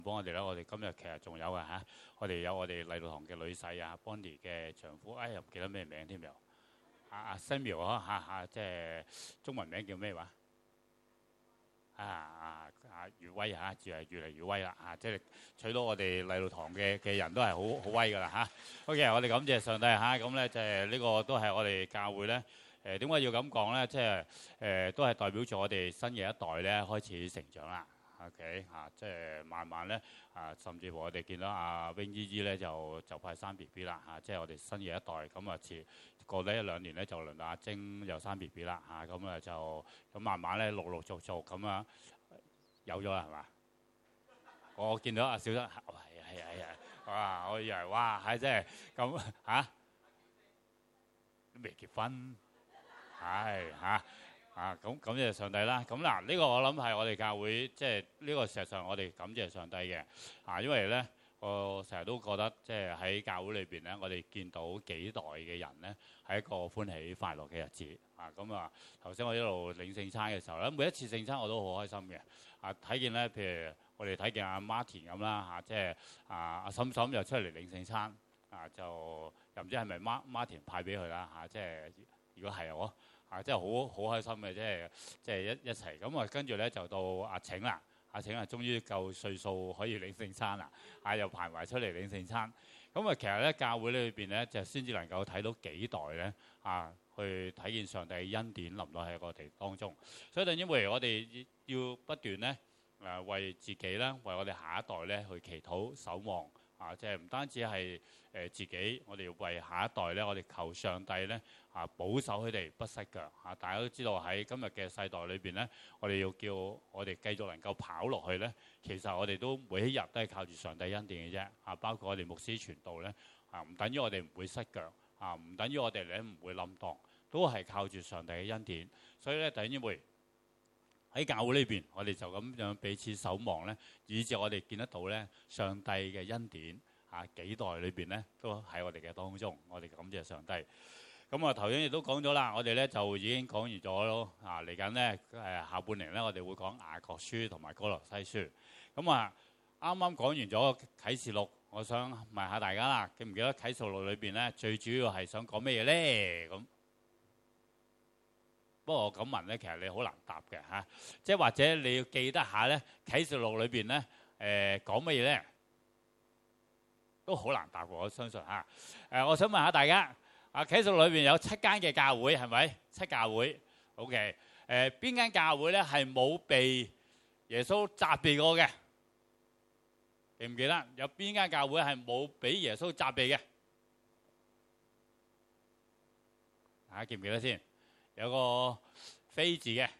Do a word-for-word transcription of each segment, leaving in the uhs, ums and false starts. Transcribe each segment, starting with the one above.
幫我哋咧，我哋今日其實仲有嘅嚇，我哋有我哋禮道堂嘅女婿啊 Bonnie 嘅丈夫，哎又唔記得咩名添又，阿阿 Samuel 啊嚇嚇，即係中文名叫咩話？啊啊啊越威嚇，越嚟越嚟越威啦嚇，即係娶到我哋禮道堂嘅嘅人都係好好威噶啦嚇。OK，我哋感謝上帝嚇，咁咧就係呢個都係我哋教會咧。誒點解要咁講咧？即係誒都係代表咗我哋新嘅一代咧開始成長啦。OK 嚇、啊，即係慢慢咧啊，甚至乎我哋見到阿 Wing 姨姨咧就就快生 B B 啦嚇，即係我哋新嘅一代咁啊，遲過呢一兩年咧就輪到阿晶又生 B B 啦嚇，咁啊就咁慢慢咧陸陸續續咁啊有咗啦係嘛？我見到阿小德係係係係哇！我以為哇係即係咁嚇都未結婚。係嚇啊！咁感謝上帝啦。咁嗱，呢個我諗係我哋教會，即係呢個事實上我哋感謝上帝嘅啊。因為咧，我成日都覺得即係喺教會裏邊咧，我哋見到幾代嘅人咧，係一個歡喜快樂嘅日子啊。咁啊，頭先我一路領聖餐嘅時候咧，每一次聖餐我都好開心嘅啊。睇見咧，譬如我哋睇見阿 Martin 咁啦嚇，即係啊阿嬸嬸又出嚟領聖餐啊，就又唔知係咪 Mar Martin 派俾佢啦嚇，即係如果係我。啊！真係好好開心嘅，即係即係一一齊咁啊！跟住咧就到阿晴啦，阿晴啊，終於夠歲數可以領聖餐啦，啊又排埋出嚟領聖餐。咁啊，其實咧教會裏邊咧就先至能夠睇到幾代咧啊，去體現上帝嘅恩典臨到喺我哋當中。所以等於譬如我哋要不斷咧誒為自己咧，為我哋下一代咧去祈禱守望啊！即係唔單止係誒自己，我哋要為下一代咧，我哋求上帝咧。啊！保守佢哋不失腳啊！大家都知道喺今日嘅世代裏邊咧，我哋要叫我哋繼續能夠跑落去咧。其實我哋都每一日都係靠住上帝恩典嘅啫啊！包括我哋牧師傳道咧啊，唔等於我哋唔會失腳啊，唔等於我哋咧唔會冧檔，都係靠住上帝嘅恩典。所以咧，弟兄姊妹喺教會裏邊，我哋就咁樣彼此守望咧，以至我哋見得到咧上帝嘅恩典啊！幾代裏邊咧都喺我哋嘅當中，我哋感謝上帝。咁啊，頭先亦都講咗啦，我哋咧就已經講完咗咯。啊，嚟緊咧誒下半年咧，我哋會講雅各書同埋哥羅西書。咁啊，啱啱講完咗啟示錄，我想問下大家啦，記唔記得啟示錄裏邊咧最主要係想講咩嘢咧？咁不過我咁問咧，其實你好難答嘅嚇，即係或者你要記得下咧啟示錄裏邊咧誒講乜嘢咧，都好難答嘅，我相信嚇。誒，我想問下大家。啊，啟示錄裏邊有七間嘅教會係咪？七教會 ，OK。誒，邊間教會咧係冇被耶穌責備過嘅？記唔記得？有邊間教會係冇俾耶穌責備嘅？大家記唔記得先？有個非字嘅，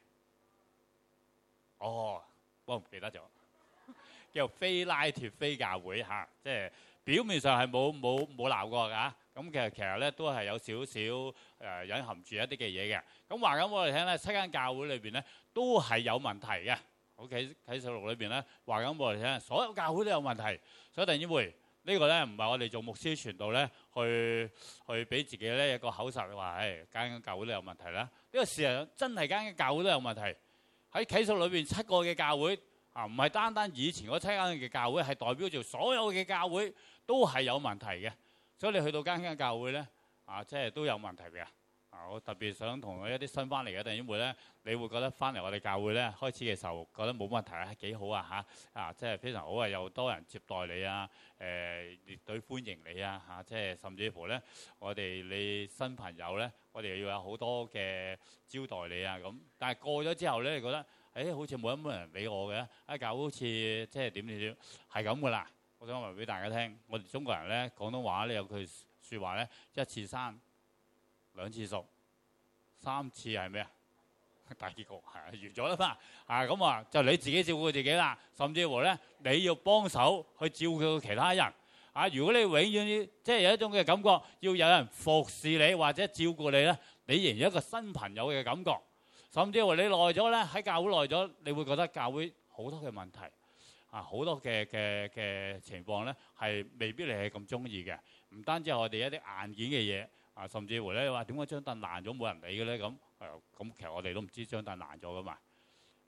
哦，我唔記得咗，叫非拉脫非教會嚇，即係表面上係冇冇冇鬧過㗎。咁其實其實咧都係有少少誒隱含住一啲嘅嘢嘅。咁話緊我哋聽咧，七間教會裏邊咧都係有問題嘅。OK，啟示錄裏邊咧話緊我哋聽，所有教會都有問題。所以弟兄姊妹，呢個咧唔係我哋做牧師傳道咧去去俾自己咧一個口實話，誒間間教會都有問題啦。呢個事實真係間間教會都有問題。喺啟示錄裏邊七個嘅教會啊，唔係單單以前嗰七間嘅教會，係代表住所有嘅教會都係有問題嘅。所以你去到間間教會咧，啊，即係都有問題嘅。啊，我特別想同一啲新翻嚟嘅弟兄妹咧，你會覺得翻嚟我哋教會咧，開始嘅時候覺得冇問題啊，幾好啊嚇，啊，即係非常好啊，又多人接待你啊，誒列隊歡迎你啊嚇，即係甚至乎咧，我哋你新朋友咧，我哋要有好多嘅招待你啊咁。但係過咗之後咧，你覺得誒好似冇乜人理我嘅，啊教會好似即係點點點，係咁噶啦。我想話俾大家聽，我哋中國人咧廣東話咧有句説話咧，一次生，兩次熟，三次係咩啊？大結局係完咗啦嘛。啊咁啊，就你自己照顧自己啦，甚至乎咧你要幫手去照顧其他人。啊，如果你永遠即係有一種嘅感覺，要有人服侍你或者照顧你咧，你仍然有一個新朋友嘅感覺。甚至乎你耐咗咧喺教會耐咗，你會覺得教會好多嘅問題。啊，好多嘅嘅嘅情況咧，係未必你係咁中意嘅。唔單止係我哋一啲硬件嘅嘢，啊，甚至乎咧話點解張凳爛咗冇人理嘅咧？咁誒，咁其實我哋都唔知張凳爛咗噶嘛。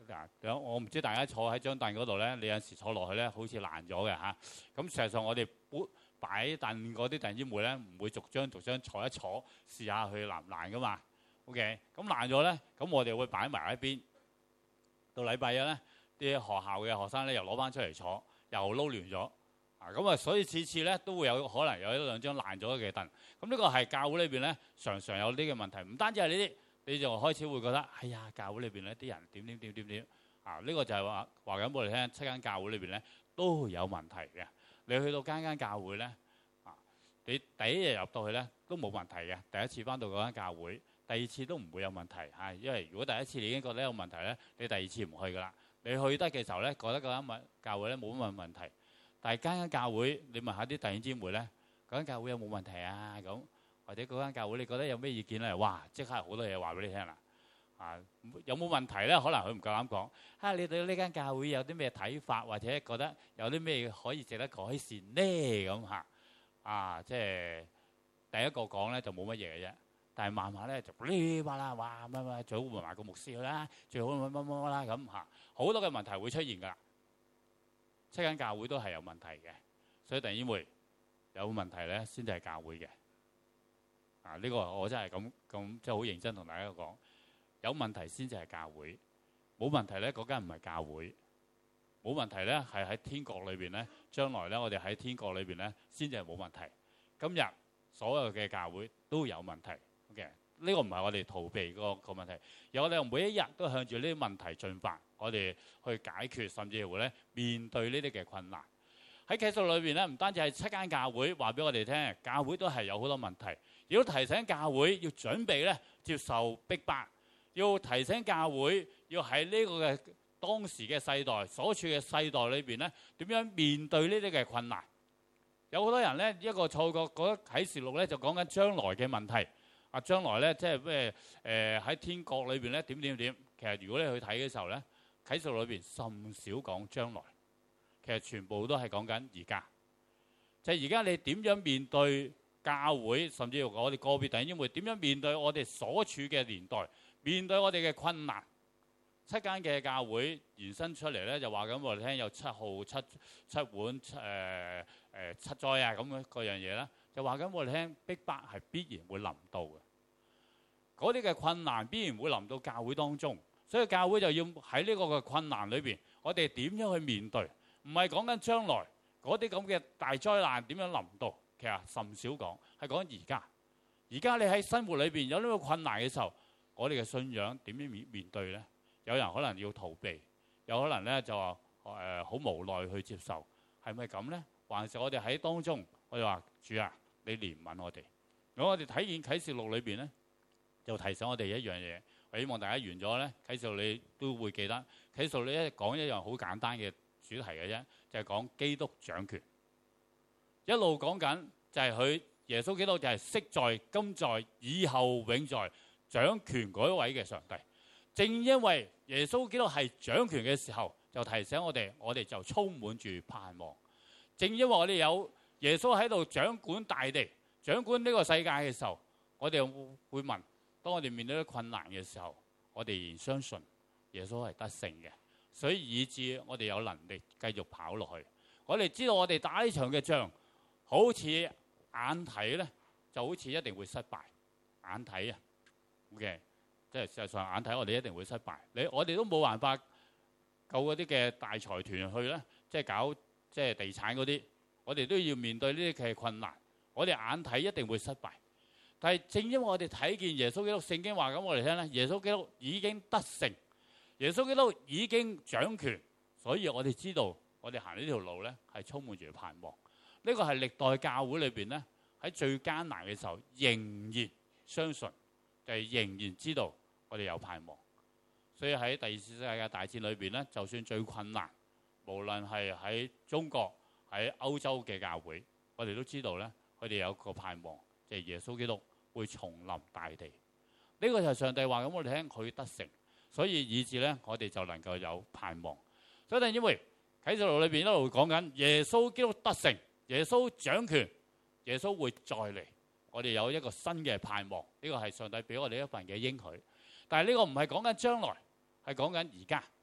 嗱，我唔知大家坐喺張凳嗰度咧，你有時坐落去咧，好似爛咗嘅嚇。咁事實上我哋擺凳嗰啲弟兄姊妹咧，唔會逐張逐張坐一坐，試下佢爛唔爛噶嘛。OK，咁爛咗咧，咁我哋會擺埋一邊。到禮拜一咧，啲學校嘅學生咧又攞翻出嚟坐，又撈亂咗。啊，咁啊，所以次次咧都會有可能有一兩張爛咗嘅凳。咁呢個係教會裏邊咧，常常有呢個問題。唔單止係呢啲，你就開始會覺得，哎呀，教會裏邊咧啲人點點點點點。啊，呢個就係話話緊俾我哋聽，七間教會裏邊咧都有問題嘅。你去到間間教會咧，啊，你第一日入到去咧都冇問題嘅。第一次翻到嗰間教會，第二次都唔會有問題嚇。因為如果第一次你已經覺得有問題咧，你第二次唔去噶啦。你去得嘅時候咧，覺得嗰間教會咧冇乜問題。但係間間教會，你問下啲弟兄姊妹咧，嗰間教會有冇問題啊？咁或者嗰間教會你覺得有咩意見咧？哇！即刻好多嘢話俾你聽啦。啊，有冇問題咧？可能佢唔夠膽講。啊，你對呢間教會有啲咩睇法，或者覺得有啲咩可以值得改善咧？咁嚇啊，即係第一個講咧就冇乜嘢嘅啫。但係慢慢咧就哩吧啦，哇乜乜，最好換埋個牧師去啦，最好乜乜乜乜啦咁嚇，好多嘅問題會出現㗎啦。七間教會都係有問題嘅，所以弟兄妹有問題咧先至係教會嘅。啊，呢個我真係咁咁即係好認真同大家講，有問題先至係教會，冇問題咧嗰間唔係教會，冇問題咧係喺天國裏邊咧，將來咧我哋喺天國裏邊咧先至係冇問題。今日所有嘅教會都有問題嘅，呢個唔係我哋逃避個個問題，而我哋每一日都向住呢啲問題進發，我哋去解決，甚至乎咧面對呢啲嘅困難。喺啟示錄裏邊咧，唔單止係七間教會話俾我哋聽，教會都係有好多問題，亦都提醒教會要準備咧接受逼迫，要提醒教會要喺呢個嘅當時嘅世代所處嘅世代裏邊咧，點樣面對呢啲嘅困難。有好多人咧一個錯覺，覺得啟示錄咧就講緊將來嘅問題。啊，將來咧即係咩？誒喺天國裏邊咧點點點。其實如果你去睇嘅時候咧，啟示錄裏邊甚少講將來，其實全部都係講緊而家。就係而家你點樣面對教會，甚至乎我哋個別弟兄會點樣面對我哋所處嘅年代，面對我哋嘅困難。七間嘅教會延伸出嚟咧，就話緊我哋聽有七號七七碗七誒誒七災啊咁樣嗰樣嘢啦，就話緊我哋聽逼迫係必然會臨到嘅。嗰啲嘅困難必然會臨到教會當中，所以教會就要喺呢個嘅困難裏邊，我哋點樣去面對？唔係講緊將來嗰啲咁嘅大災難點樣臨到，其實甚少講，係講而家。而家你喺生活裏邊有呢個困難嘅時候，我哋嘅信仰點樣面面對咧？有人可能要逃避，有可能咧就話誒好無奈去接受，係咪咁咧？還是我哋喺當中，我哋話主啊，你憐憫我哋。如果我哋睇見啟示錄裏邊咧，就提醒我哋一樣嘢。我希望大家完咗咧，啟示錄你都會記得。啟示錄咧講一樣好簡單嘅主題嘅啫，就係講基督掌權。一路講緊就係佢耶穌基督就係昔在、今在、以後永在掌權嗰一位嘅上帝。正因為耶穌基督係掌權嘅時候，就提醒我哋，我哋就充滿住盼望。正因為我哋有耶穌喺度掌管大地、掌管呢個世界嘅時候，我哋會問：當我哋面對啲困難嘅時候，我哋仍然相信耶穌係得勝嘅，所以以致我哋有能力繼續跑落去。我哋知道我哋打呢場嘅仗，好似眼睇咧，就好似一定會失敗。眼睇啊 ，OK。即係事實上眼睇，我哋一定會失敗。你我哋都冇辦法救嗰啲嘅大財團去咧，即係搞即係地產嗰啲，我哋都要面對呢啲嘅困難。我哋眼睇一定會失敗，但係正因為我哋睇見耶穌基督，聖經話咁我哋聽咧，耶穌基督已經得勝，耶穌基督已經掌權，所以我哋知道我哋行呢條路咧係充滿住盼望。呢個係歷代教會裏邊咧喺最艱難嘅時候仍然相信，就係仍然知道我哋有盼望。所以喺第二次世界大戰裏邊咧，就算最困難，無論係喺中國、喺歐洲嘅教會，我哋都知道咧，佢哋有個盼望，就係耶穌基督會重臨大地。呢個就係上帝話咁我哋聽，佢得勝，所以以致咧我哋就能夠有盼望。所以因為啟示錄裏邊一路講緊耶穌基督得勝，耶穌掌權，耶穌會再嚟。我哋有一個新嘅盼望，呢個係上帝俾我哋一份嘅應許。但係呢個唔係講緊將來，係講緊而家。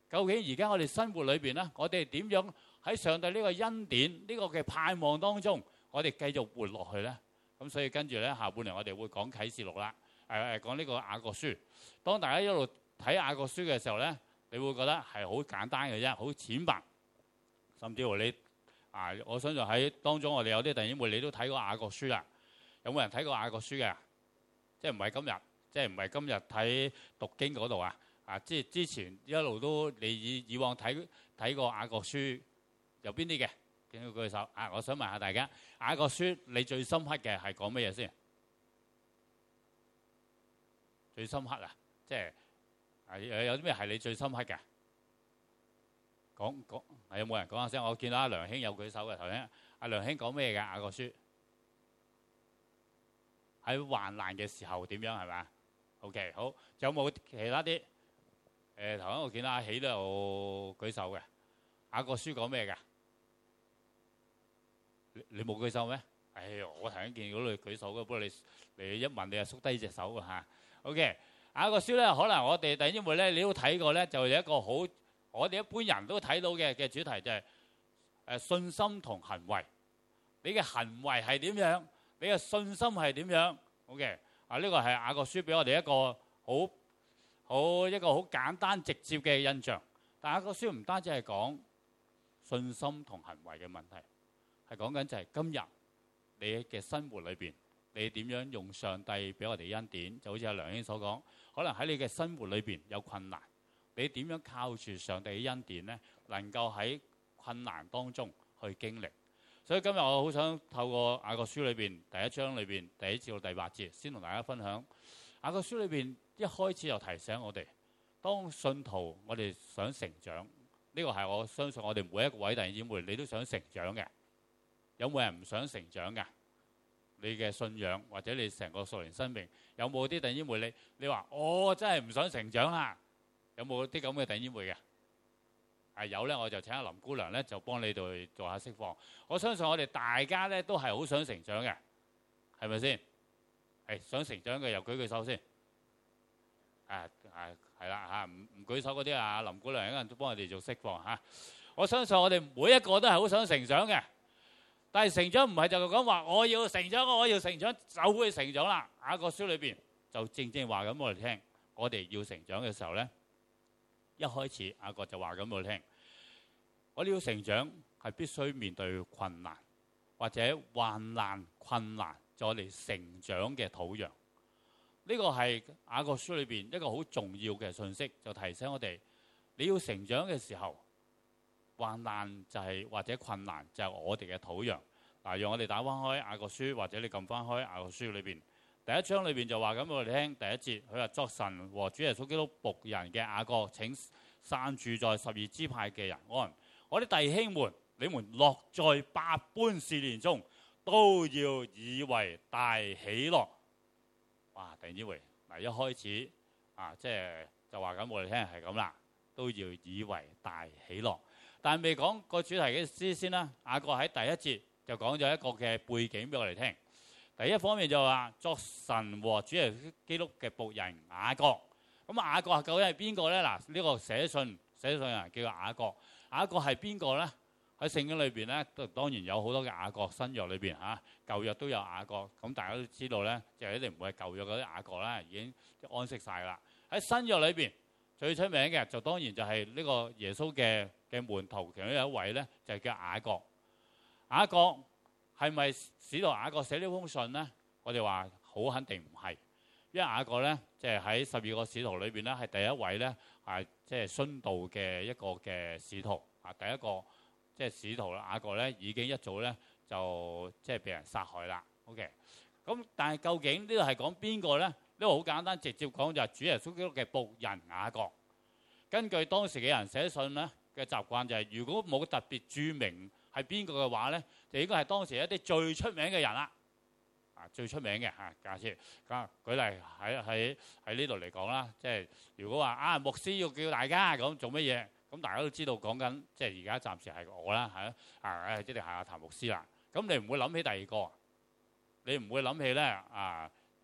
究竟而家我哋生活裏邊咧，我哋點樣喺上帝呢個恩典呢個嘅盼望當中，我哋繼續活落去咧？咁所以跟住咧，下半年我哋會講啟示錄啦，誒誒講呢個雅各書。當大家一路睇雅各書嘅時候咧，你會覺得係好簡單嘅啫，好淺白，甚至乎你啊，我相信喺當中我哋有啲弟兄妹你都睇過雅各書啦。有冇人睇過雅各書嘅？即係唔係今日，即係唔係今日睇讀經嗰度啊？啊，即係之前一路都你以以往睇睇過雅各書有邊啲嘅？請舉舉手啊！我想問下大家，雅各書你最深刻嘅係講乜嘢先？最深刻啊！即係啊，有啲咩係你最深刻嘅？講講係有冇人講下聲？我見到阿梁兄有舉手嘅頭先。阿梁兄講咩嘅雅各書？喺患難嘅時候點樣係咪 ？OK， 好。有冇其他啲？誒頭先我見到阿喜都有舉手嘅。雅各書講咩嘅？你你冇舉手咩？哎呀，我頭先見到你舉手嘅，不過你你一問你就縮低隻手啊嚇。OK， 雅各書咧，可能我哋弟兄妹咧，你都睇過咧，就有一個好我哋一般人都睇到嘅嘅主題就係誒信心同行為。你嘅行為係點樣？你嘅信心係點樣 ？OK， 啊呢個係雅各書俾我哋一個好好一個好簡單直接嘅印象。但雅各書唔單止係講信心同行為嘅問題，係講緊就係今日你嘅生活裏邊，你點樣用上帝俾我哋恩典？就好似阿梁兄所講，可能喺你嘅生活裏邊有困難，你點樣靠住上帝嘅恩典呢？能夠喺困難當中去經歷。所以今日我好想透過雅各書裏邊第一章裏邊第一至到第八節，先同大家分享。雅各書裏邊一開始就提醒我哋，當信徒我哋想成長，呢個係我相信我哋每一位弟兄姊妹，你都想成長嘅。有冇人唔想成長嘅？你嘅信仰或者你成個屬靈生命，有冇啲弟兄姊妹你你話我真係唔想成長啦？有冇啲咁嘅弟兄姊妹嘅？係有咧，我就請阿林姑娘咧，就幫你哋做下釋放。我相信我哋大家咧都係好想成長嘅，係咪先？係想成長嘅，又舉舉手先。啊係係啦嚇，唔唔舉手嗰啲啊，林姑娘一陣都幫我哋做釋放嚇。我相信我哋每一個都係好想成長嘅，但係成長唔係就講話我要成長，我要成長就會成長啦。雅各書裏邊就正正話咁我哋聽，我哋要成長嘅時候咧。一開始雅各就話咁我聽，我哋要成長係必須面對困難或者患難困難，就我哋成長嘅土壤。呢個係雅各書裏邊一個好重要嘅信息，就提醒我哋你要成長嘅時候，患難就係、是、或者困難就係我哋嘅土壤。嗱，讓我哋打翻開雅各書，或者你撳翻開雅各書裏邊第一章裏邊就話咁我哋聽第一節，佢話作神和主耶穌基督僕人嘅雅各，請散住在十二支派嘅人安。我啲弟兄們，你們落在百般試煉中，都要以為大喜樂。哇！弟兄姊妹，嗱一開始啊，即係就話咁我哋聽係咁啦，都要以為大喜樂。但係未講個主題嘅意思先啦。雅各喺第一節就講咗一個嘅背景俾我哋聽。第一方面就話作神和主耶穌基督嘅僕人雅各。咁雅各究竟係邊個咧？嗱，呢個寫信寫信人叫做雅各。雅各係邊個咧？喺聖經裏邊咧，都當然有好多嘅雅各。新約裏邊嚇，舊約都有雅各。咁大家都知道咧，就一定唔會係舊約嗰啲雅各啦，已經安息晒啦。喺新約裏邊最出名嘅就當然就係呢個耶穌嘅嘅門徒，其中有一位咧就係叫雅各。雅各係咪使徒雅各寫呢封信咧？我哋話好肯定唔係，因為雅各咧即係喺十二個使徒裏邊咧係第一位咧係即係殉道嘅一個嘅使徒啊，第一個即係使徒雅各咧已經一早咧就即係被人殺害啦。OK，咁但係究竟呢度係講邊個咧？呢個好簡單，直接講就係主耶穌基督嘅僕人雅各。根據當時嘅人寫信咧嘅習慣就係，如果冇特別註明係邊個嘅話咧，就應該係當時一啲最出名嘅人啦。啊，最出名嘅嚇，假設咁舉例喺喺喺呢度嚟講啦，即係如果話啊牧師要叫大家咁做乜嘢，咁大家都知道講緊，即係而家暫時係我啦，係啊，誒即係係阿譚牧師啦。咁你唔會諗起第二個，你唔會諗起咧啊誒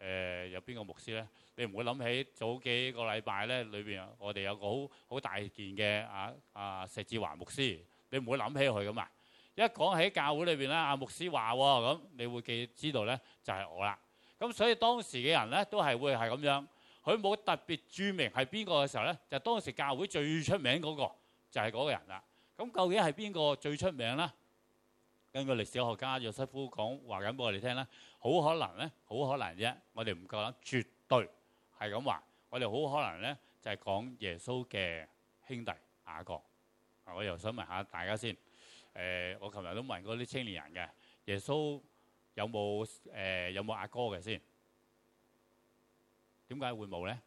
誒有邊個牧師咧？你唔會諗起早幾個禮拜咧，裏邊我哋有個好好大件嘅啊啊石志華牧師，你唔會諗起佢噶嘛？一講起教會裏邊咧，阿牧師話喎，咁你會記知道咧就係我啦。咁所以當時嘅人咧都係會係咁樣，佢冇特別註明係邊個嘅時候咧，就當時教會最出名嗰個就係嗰個人啦。咁究竟係邊個最出名咧？根據歷史學家約瑟夫講話緊俾我哋聽咧，好可能咧，好可能啫，我哋唔夠膽絕對係咁話，我哋好可能咧就係講耶穌嘅兄弟雅各。啊，我又想問下大家先。誒、呃，我琴日都問過啲青年人嘅，耶穌有冇誒、呃、有冇阿哥嘅先？點解會冇咧？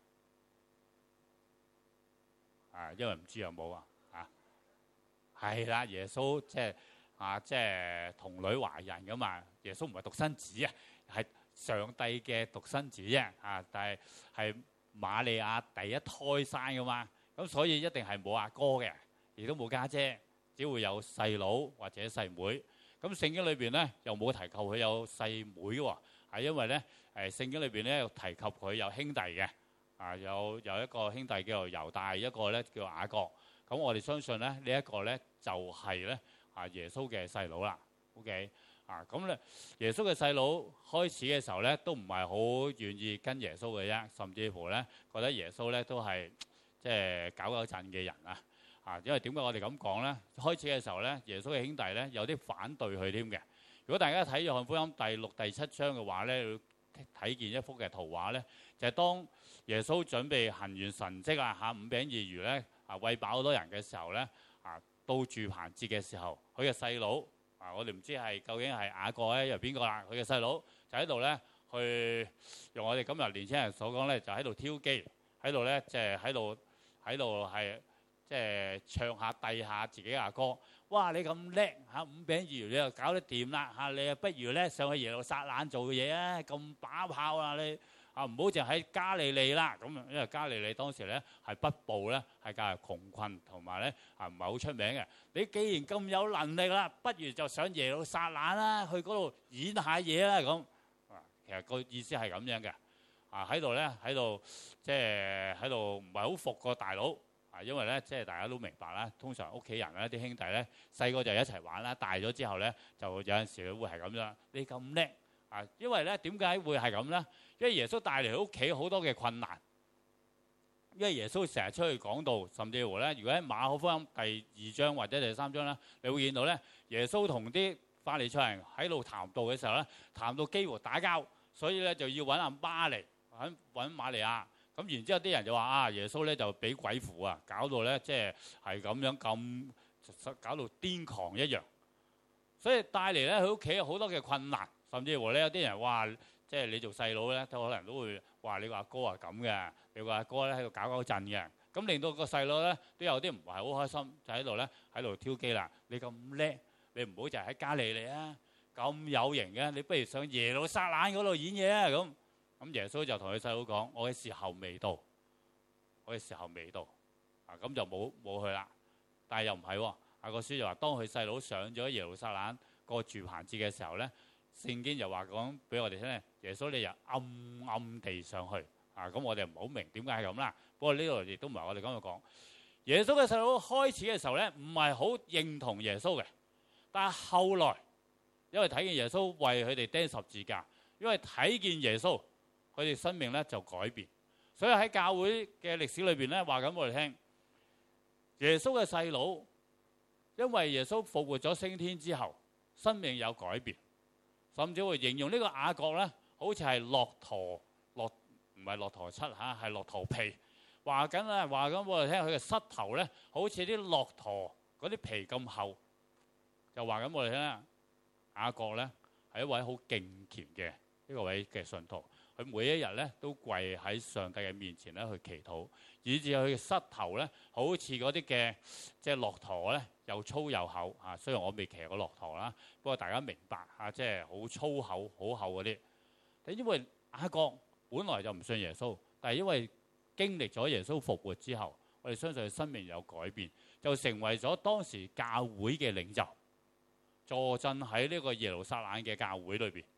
啊，因為唔知有冇啊。啊，係啦，耶穌即係啊，即係童女懷孕噶嘛。耶穌唔係獨生子啊，係上帝嘅獨生子啫。啊，但係係瑪利亞第一胎生噶嘛，咁所以一定係冇阿哥嘅，亦都冇家姐。只會有細佬或者細妹，咁聖經裏邊咧又冇提及佢有細妹喎，係因為咧誒聖經裏邊咧有提及佢有兄弟嘅，啊有有一個兄弟叫做猶大，一個咧叫雅各，咁我哋相信咧呢一個咧就係咧啊耶穌嘅細佬啦。OK 啊，咁咧耶穌嘅細佬開始嘅時候咧都唔係好願意跟耶穌嘅啫，甚至乎咧覺得耶穌咧都係即係搞搞震嘅人啊。啊，因為點解我哋咁講咧？開始嘅時候咧，耶穌嘅兄弟咧有啲反對佢添嘅。如果大家睇約翰福音第六、第七章嘅話咧，要睇見一幅嘅圖畫咧，就係、是、當耶穌準備行完神蹟啊嚇五餅二魚咧啊餵飽好多人嘅時候咧啊，到住棚節嘅時候，佢嘅細佬啊，我哋唔知係究竟係雅各咧又邊個啦？佢嘅細佬就喺度咧去用我哋今日年輕人所講咧，就喺度挑機，喺度咧即係喺度喺度係。即係唱下遞下自己阿哥，哇！你咁叻嚇，五餅二魚你又搞得掂啦嚇，你啊不如咧上去耶路撒冷做嘢啊，咁把炮啊你啊，唔好淨喺加利利啦咁，因為加利利當時咧係北部咧係較為窮困同埋咧係唔係好出名嘅。你既然咁有能力啦，不如就上耶路撒冷啦，去嗰度演下嘢啦咁。啊，其實個意思係咁樣嘅啊，喺度咧喺度即係喺度唔係好服個大佬。因為咧，即係大家都明白啦。通常屋企人咧，啲兄弟咧，細個就一齊玩啦。大咗之後咧，就有陣時會係咁樣。你咁叻啊！因為咧，點解會係咁咧？因為耶穌帶嚟佢屋企好多嘅困難。因為耶穌成日出去講道，甚至乎咧，如果喺馬可福音第二章或者第三章咧，你會見到咧，耶穌同啲法利賽人喺度談道嘅時候咧，談到幾乎打交，所以咧就要揾阿媽嚟揾揾瑪利亞。咁然之後啲人就話啊，耶穌咧就俾鬼附啊，搞到咧即係係咁樣咁搞到癲狂一樣，所以帶嚟咧佢屋企有好多嘅困難，甚至乎咧有啲人話即係你做細佬咧，都可能都會話你個阿哥係咁嘅，你個阿哥咧喺度搞搞震嘅，咁令到個細佬咧都有啲唔係好開心，就喺度咧喺度挑機啦。你咁叻，你唔好就係喺加利利啊，咁有型嘅，你不如上耶路撒冷嗰度演嘢啊咁。咁耶穌就同佢細佬講：我嘅時候未到，我嘅時候未到，啊咁就冇冇去啦。但係又唔係喎，阿個書就話，當佢細佬上咗耶路撒冷個住棚節嘅時候咧，聖經就話講俾我哋聽咧，耶穌你就暗暗地上去，啊咁我哋唔好明點解係咁啦。不過呢度亦都唔係我哋咁樣講。耶穌嘅細佬開始嘅時候咧，唔係好認同耶穌嘅，但係後來因為睇見耶穌為佢哋釘十字架，因為睇見耶穌。佢哋生命咧就改變，所以喺教會嘅歷史裏邊咧話緊我哋聽，耶穌嘅細佬因為耶穌復活咗升天之後，生命有改變，甚至會形容呢個雅各咧，好似係駱駝駱唔係駱駝漆嚇，係駱駝皮。話緊啊，話緊我哋聽，佢嘅膝頭咧好似啲駱駝嗰啲皮咁厚，就話緊我哋聽啦。雅各咧係一位好敬虔嘅呢個位嘅信徒。佢每一日咧都跪喺上帝嘅面前咧去祈禱，以至佢嘅膝頭咧好似嗰啲嘅即係駱駝咧又粗又厚啊。雖然我未騎過駱駝啦，不過大家明白啊，即係好粗厚、好厚嗰啲。但因為雅各本來就唔信耶穌，但係因為經歷咗耶穌復活之後，我哋相信佢生命有改變，就成為咗當時教會嘅領袖，坐鎮喺呢個耶路撒冷嘅教會裏邊。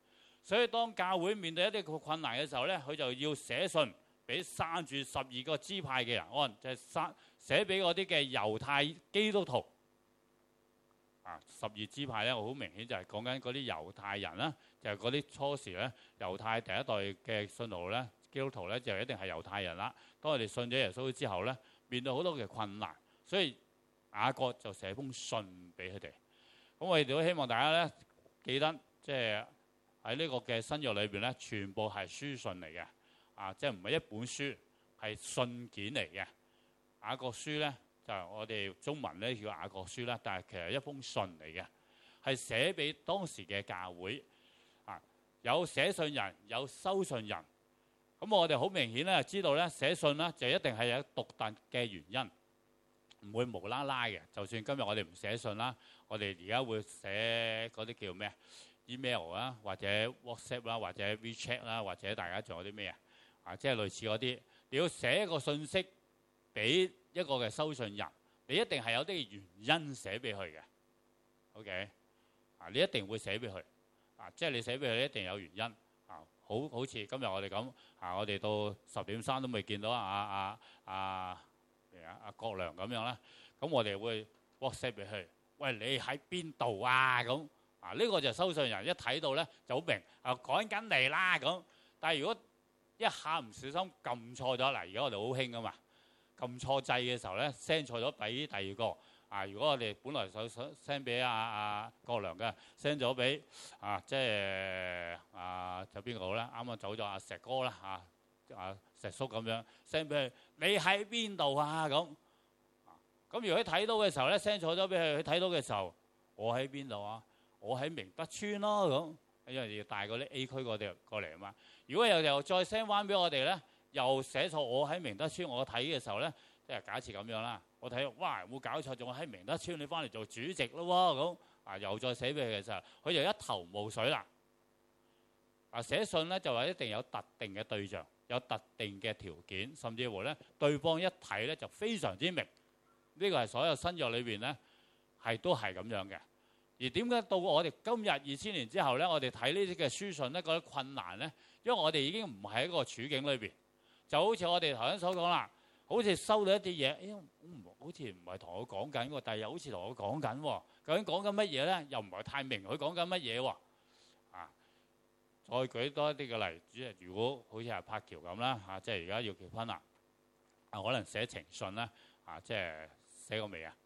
所以當教會面對一啲困難嘅時候咧，佢就要寫信俾生住十二個支派嘅人，按就係寫俾嗰啲嘅猶太基督徒。啊，十二支派咧，好明顯就係講緊嗰啲猶太人啦，就係嗰啲初時咧猶太第一代嘅信徒咧，基督徒咧就一定係猶太人啦。當佢哋信咗耶穌之後咧，面對好多嘅困難，所以雅各就寫封信俾佢哋。咁我哋都希望大家咧記得，即係喺呢個嘅新約裏邊咧，全部係書信嚟嘅，啊，即係唔係一本書，係信件嚟嘅。雅各書咧就係我哋中文咧叫雅各書啦，但係其實係一封信嚟嘅，係寫俾當時嘅教會，啊，有寫信人，有收信人。咁我哋好明顯咧知道咧寫信咧就一定係有獨特嘅原因，唔會無啦啦嘅。就算今日我哋唔寫信啦，我哋而家會寫嗰啲叫咩 email 啦，或者 WhatsApp 啦，或者 WeChat 啦，或者大家仲有啲咩啊？啊，即係類似嗰啲，你要寫一個信息俾一個嘅收信人，你一定係有啲原因寫俾佢嘅。OK， 啊，你一定會寫俾佢，啊，即係你寫俾佢一定有原因。啊，好好似今日我哋咁，啊，我哋到十點三都未見到啊啊啊啊阿國良咁樣啦，咁我哋會 WhatsApp 俾佢，喂，你喺邊度啊？咁啊呢個就收信人一睇到咧就好明，啊趕緊嚟啦咁。但係如果一下唔小心撳錯咗，嗱而家我哋好興噶嘛，撳錯掣嘅時候咧 send 錯咗俾第二個。啊！如果我哋本來想想 send 俾阿阿國良嘅 send 咗俾啊，即係啊就邊個好咧？啱啱走咗阿石哥啦，啊啊石叔咁樣 send 俾佢，你喺邊度啊？咁咁如果佢睇到嘅時候咧 send 錯咗俾佢，佢睇到嘅時候，我喺邊度啊？我喺明德村咯咁，因為要帶嗰啲 A 區嗰啲過嚟啊嘛。如果又又再 send 翻俾我哋咧，又寫錯我喺明德村，我睇嘅時候咧，即係假設咁樣啦。我睇，哇！冇搞錯，仲喺明德村你翻嚟做主席咯喎，咁啊又再寫俾佢嘅時候，佢就一頭霧水啦。啊，寫信咧就話一定有特定嘅對象，有特定嘅條件，甚至乎咧對方一睇咧就非常之明。呢個係所有新約裏邊咧係都係咁樣嘅。而點解到我哋今日二千年之後咧，我哋睇呢啲嘅書信咧覺得困難咧？因為我哋已經唔喺一個處境裏邊，就好似我哋頭先所講啦。好似收到一啲嘢，哎呀，好似唔係同我講緊喎，但係又好似同我講緊喎。究竟講緊乜嘢咧？又唔係太明佢講緊乜嘢喎。啊，再舉多一啲嘅例子，如果好似係柏橋咁啦，嚇，即係而家要結婚啦，啊，可能寫情信啦，啊，即係寫過未啊？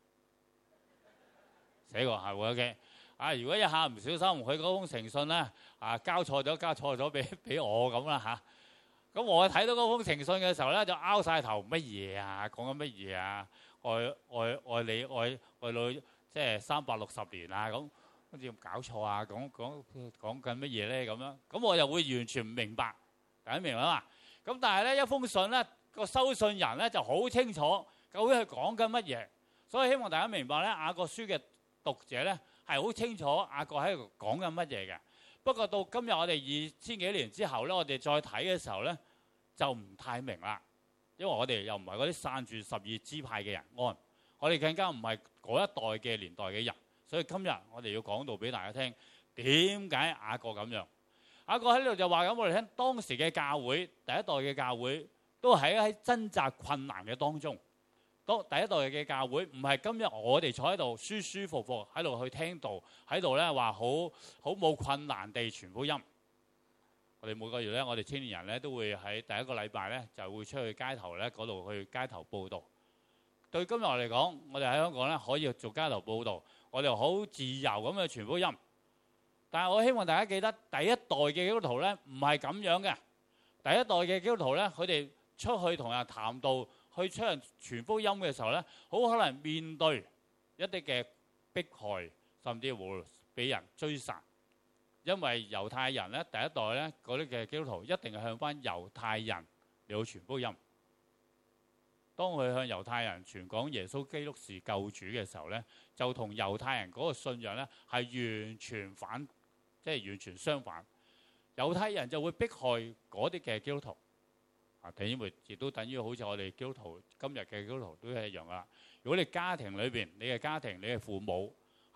寫過係會 OK。啊，如果一下唔小心，佢嗰封情信咧，啊，交錯咗，交錯咗俾俾我咁啦嚇。咁我睇到嗰封情信嘅時候咧，就拗晒頭，乜嘢啊？講緊乜嘢啊？愛愛愛你愛愛女，即係三百六十年啊！咁好似搞錯啊！講講講緊乜嘢咧？咁樣咁我又會完全唔明白，大家明啦嘛？咁但係咧一封信咧，個收信人咧就好清楚究竟係講緊乜嘢，所以希望大家明白咧，雅各書嘅讀者咧係好清楚雅各喺度講緊乜嘢嘅。不過到今日我哋二千幾年之後咧，我哋再睇嘅時候咧，就唔太明啦。因為我哋又唔係嗰啲散住十二支派嘅人，按我哋更加唔係嗰一代嘅年代嘅人，所以今日我哋要講到俾大家聽，點解雅各咁樣？雅各喺度就話咁我哋聽，當時嘅教會，第一代嘅教會都係喺掙扎困難嘅當中。當第一代嘅教會唔係今日我哋坐喺度舒舒服服喺度去聽道，喺度咧話好好冇困難地傳福音。我哋每個月咧，我哋青年人咧都會喺第一個禮拜咧就會出去街頭咧嗰度去街頭報道。對今日嚟講，我哋喺香港咧可以做街頭報道，我哋好自由咁去傳福音。但係我希望大家記得，第一代嘅基督徒咧唔係咁樣嘅。第一代嘅基督徒咧，佢哋出去同人談道，去出人傳福音嘅時候咧，好可能面對一啲嘅迫害，甚至乎俾人追殺。因為猶太人咧，第一代咧嗰啲嘅基督徒一定係向翻猶太人嚟去傳福音。當佢向猶太人傳講耶穌基督是救主嘅時候咧，就同猶太人嗰個信仰咧係完全反，即係完全相反。猶太人就會迫害嗰啲嘅基督徒。啊，等於亦都等於好似我哋基督徒今日嘅基督徒都係一樣噶啦。如果你家庭裏邊，你嘅家庭，你嘅父母係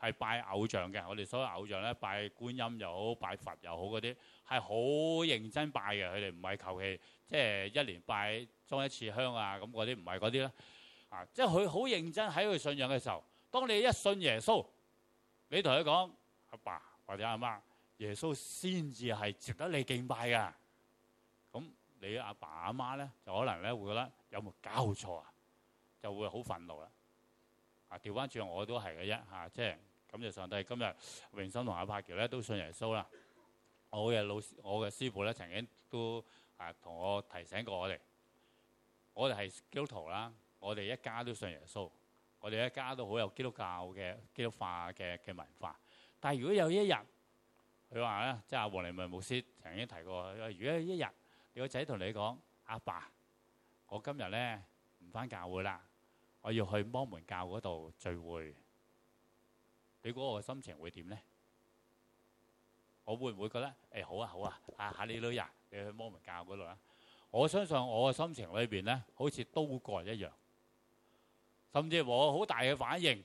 係拜偶像嘅。我哋所謂偶像咧，拜觀音又好，拜佛又好嗰啲，係好認真拜嘅。佢哋唔係求其即係一年拜裝一次香啊，咁嗰啲唔係嗰啲啦。啊，即係佢好認真喺佢信仰嘅時候，當你一信耶穌，你同佢講阿爸或者阿媽，耶穌先至係值得你敬拜㗎。咁你阿爸阿媽咧就可能咧會覺得有冇搞錯啊，就會好憤怒啦。啊，調翻轉我都係嘅啫嚇，即係感謝上帝。今日榮森同阿柏橋咧都信耶穌啦。我嘅老師，我嘅師傅咧曾經都啊同我提醒過我哋，我哋係基督徒啦，我哋一家都信耶穌，我哋一家都好有基督教嘅基督化嘅嘅文化。但係如果有一日，佢話咧，即係阿黃黎文牧師曾經提過，如果有一日你個仔同你講，阿爸，我今日咧唔返教會啦，我要去摩門教嗰度聚會，你估我嘅心情會點咧？我會唔會覺得誒、欸、好啊好啊，啊哈利路亞，你去摩門教嗰度啦？我相信我嘅心情裏邊咧，好似刀割一樣，甚至我好大嘅反應。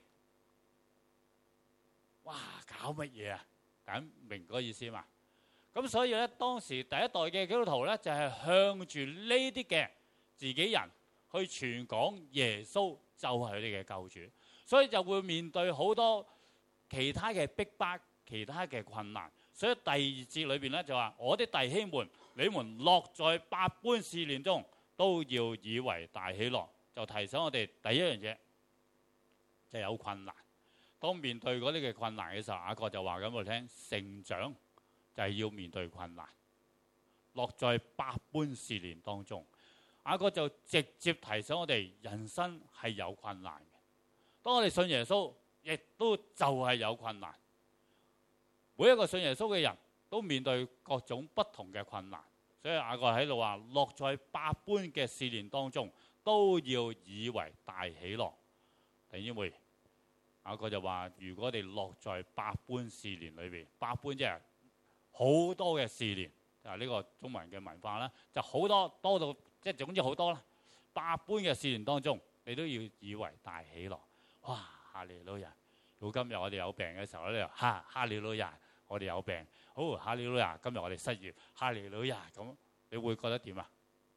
哇！搞乜嘢啊？咁明嗰個意思嘛？咁所以咧，當時第一代嘅基督徒咧，就係、是、向住呢啲嘅自己人去傳講耶穌就係佢哋嘅救主，所以就會面對好多其他嘅逼迫、其他嘅困難。所以第二節裏邊咧就話：我的弟兄們，你們落在百般試煉中，都要以為大喜樂。就提醒我哋第一樣嘢，就係有困難。當面對嗰啲嘅困難嘅時候，雅各就話咁我聽，成長就係要面對困難，落在百般試煉當中。雅各就直接提醒我哋，人生係有困難嘅。當我哋信耶穌，亦都就係有困難。每一個信耶穌嘅人都面對各種不同嘅困難，所以雅各喺度話：落在百般嘅試煉當中，都要以為大喜樂。弟兄妹，雅各就話：如果我哋落在百般試煉裏邊，百般即係好多嘅試煉。啊，呢個中文嘅文化啦，就好多多到即係總之好多啦。百般嘅試煉當中，你都要以為大喜樂。哇！哈利路亞！到今日我哋有病嘅時候咧，哈哈利路亞！我哋有病，好哈利路亞！今日我哋失業，哈利路亞！咁你會覺得點啊？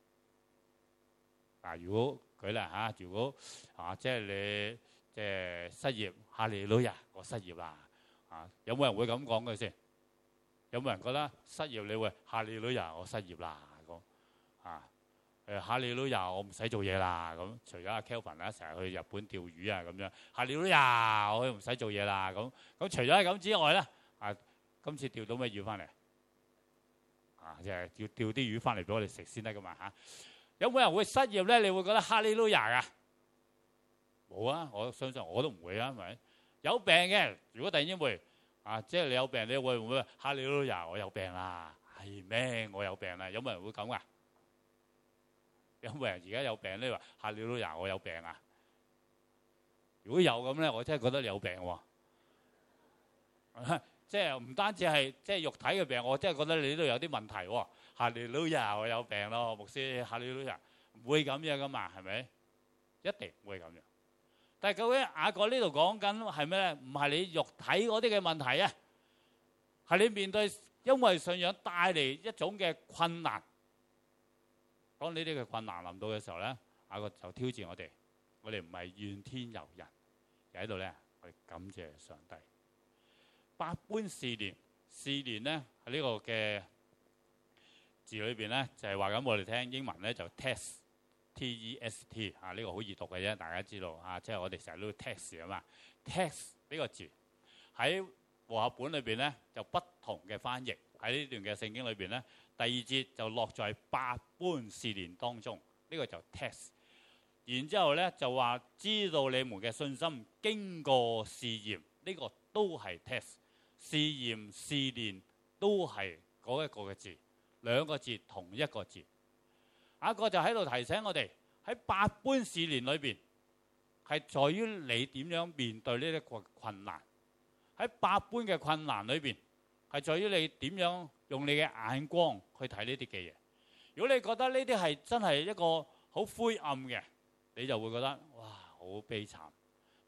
嗱，如果舉例嚇，如果啊，即係你即係失業，哈利路亞！我失業啦，啊，有冇人會咁講嘅先？有冇人覺得失業你會哈利路亞？我失業啦咁啊？誒哈利路亞！我唔使做嘢啦咁。除咗阿 Kelvin 啦，成日去日本釣魚啊咁樣，哈利路亞！我唔使做嘢啦咁。咁除咗係咁之外咧，啊，今次釣到咩魚翻嚟？啊，即係要釣啲魚翻嚟俾我哋食先得噶嘛嚇。有冇人會失業咧？你會覺得哈利路亞噶？冇啊！我相信我都唔會啊，係咪？有病嘅，如果突然間會啊，即係你有病，你會唔會哈利路亞？我有病啦，係咩？我有病啦！有冇人會咁噶？有冇人而家有病咧？話哈利路亞，我有病啊！如果有咁咧，我真係覺得你有病喎。即係唔單止係即係肉體嘅病，我真係覺得你呢度有啲問題喎。哈利路亞，我有病咯，牧師，哈利路亞，唔會咁樣噶嘛，係咪？一定唔會咁樣。但係究竟雅各呢度講緊係咩咧？唔係你肉體嗰啲嘅問題啊，係你面對因為信仰帶嚟一種嘅困難。當呢啲嘅困難臨到嘅時候咧，雅各就挑戰我哋，我哋唔係怨天尤人，而喺度咧，我哋感謝上帝。百般試煉，試煉咧喺呢個嘅字裏邊咧，就係話緊我哋聽英文咧就 test，T E S T 啊，呢個好易讀嘅啫，大家知道啊，即係我哋成日都 test 啊嘛。test 呢個字喺和合本裏邊咧就不同嘅翻譯，喺呢段嘅聖經裏邊咧，第二節就落在百般試煉當中，呢個就 test。然之後咧就話知道你們嘅信心經過試驗，呢個都係 test。試驗、試煉都係嗰一個嘅字，兩個字同一個字。雅各就喺度提醒我哋喺百般試煉裏邊，係在於你點樣面對呢啲困難。喺百般嘅困難裏邊，係在於你點樣用你嘅眼光去睇呢啲嘅嘢。如果你覺得呢啲係真係一個好灰暗嘅，你就會覺得哇好悲慘。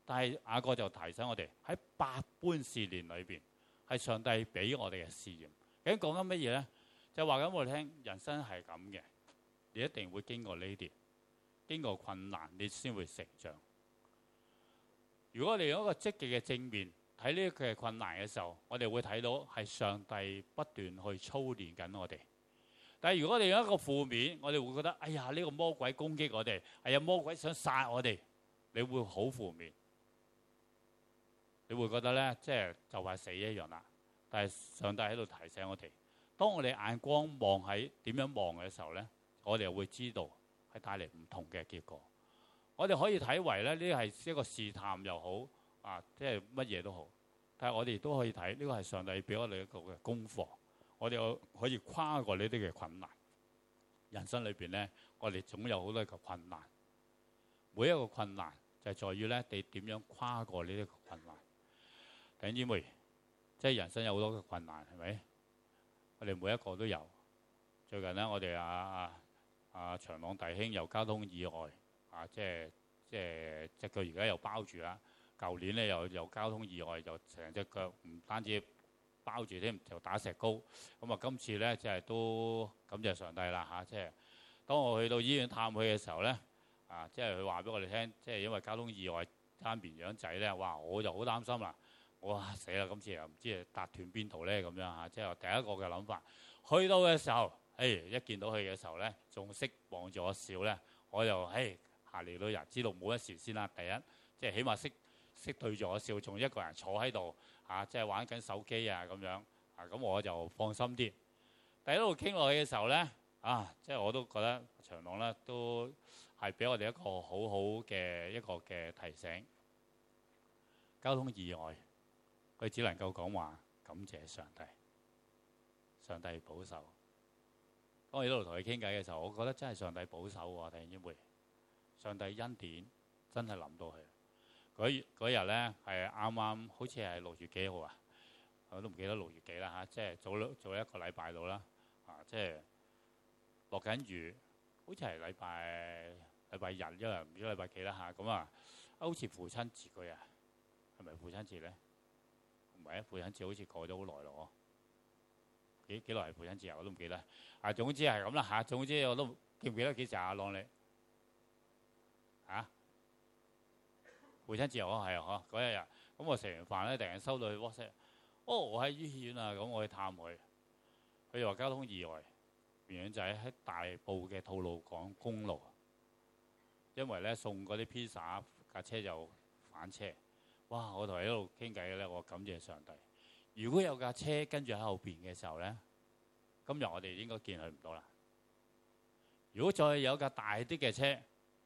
但係雅各就提醒我哋喺百般試煉裏邊，係上帝俾我哋嘅試驗。究竟講緊乜嘢咧？就話緊我哋聽，人生係咁嘅，你一定會經過呢啲，經過困難，你先會成長。如果我哋用一個積極嘅正面睇呢個困難嘅時候，我哋會睇到係上帝不斷去操練緊我哋。但係如果你用一個負面，我哋會覺得哎呀，呢個魔鬼攻擊我哋，哎呀，魔鬼想殺我哋，你會好負面，你會覺得咧，即係就快死一樣啦。但係上帝喺度提醒我哋，當我哋眼光望喺點樣望嘅時候咧，我哋又會知道係帶嚟唔同嘅結果。我哋可以睇為咧呢係一個試探又好啊，即係乜嘢都好。但係我哋都可以睇呢個係上帝俾我哋一個嘅功課。我哋可以跨過呢啲嘅困難。人生裏邊咧，我哋總有好多嘅困難。每一個困難就係在於咧，你點樣跨過呢啲嘅困難。弟兄姊妹，即係人生有好多嘅困難，係咪？我哋每一個都有。最近咧，我哋阿阿阿長朗弟兄有交通意外，啊，即係即係隻腳而家又包住啦。舊年咧又有交通意外，就成隻腳唔單止包住添，就打石膏。咁啊，今次咧即係都感謝上帝啦嚇！即係當我去到醫院探佢嘅時候咧，啊，即係佢話俾我哋聽，即係因為交通意外爭綿羊仔咧，哇！我就好擔心啦。哇！死啦！今次又唔知係搭斷邊度咧咁樣嚇，即係第一個嘅諗法。去到嘅時候，誒一見到佢嘅時候咧，仲識望住我笑咧，我就誒下嚟到人知道冇一時先啦。第一，即係起碼識識對住我笑，仲一個人坐喺度嚇，即係玩緊手機啊咁樣啊，咁我就放心啲。第一路傾落去嘅時候咧，啊，即係我都覺得長朗咧都係俾我哋一個好好嘅一個嘅提醒。交通意外，佢只能夠講話感謝上帝，上帝保守。當我喺度同佢傾偈嘅時候，我覺得真係上帝保守喎，弟兄姊妹。上帝恩典真係臨到佢。嗰嗰日咧係啱啱，好似係六月幾號啊？我都唔記得六月幾啦嚇，即係早早一個禮拜到啦。啊，即係落緊雨，好似係禮拜禮拜日，因為唔知禮拜幾啦嚇。咁啊，好似父親節嗰日，係咪父親節咧？唔係啊，父親節好似過咗好耐咯，幾幾耐係父親節啊？我都唔記得。啊，總之係咁啦嚇。總之我都記唔記得幾時啊？朗你嚇？父親節我係啊，嗰一日咁我食完飯咧，突然收到佢 WhatsApp， 哦，我喺醫院啊，咁我去探佢，佢又話交通意外，綿羊仔喺大埔嘅吐露港公路，因為咧送嗰啲披薩架車就反車，哇！我同佢喺度傾偈嘅咧，我感謝上帝。如果有架車跟住喺後邊嘅時候咧，今日我哋應該見佢唔到啦。如果再有架大啲嘅車，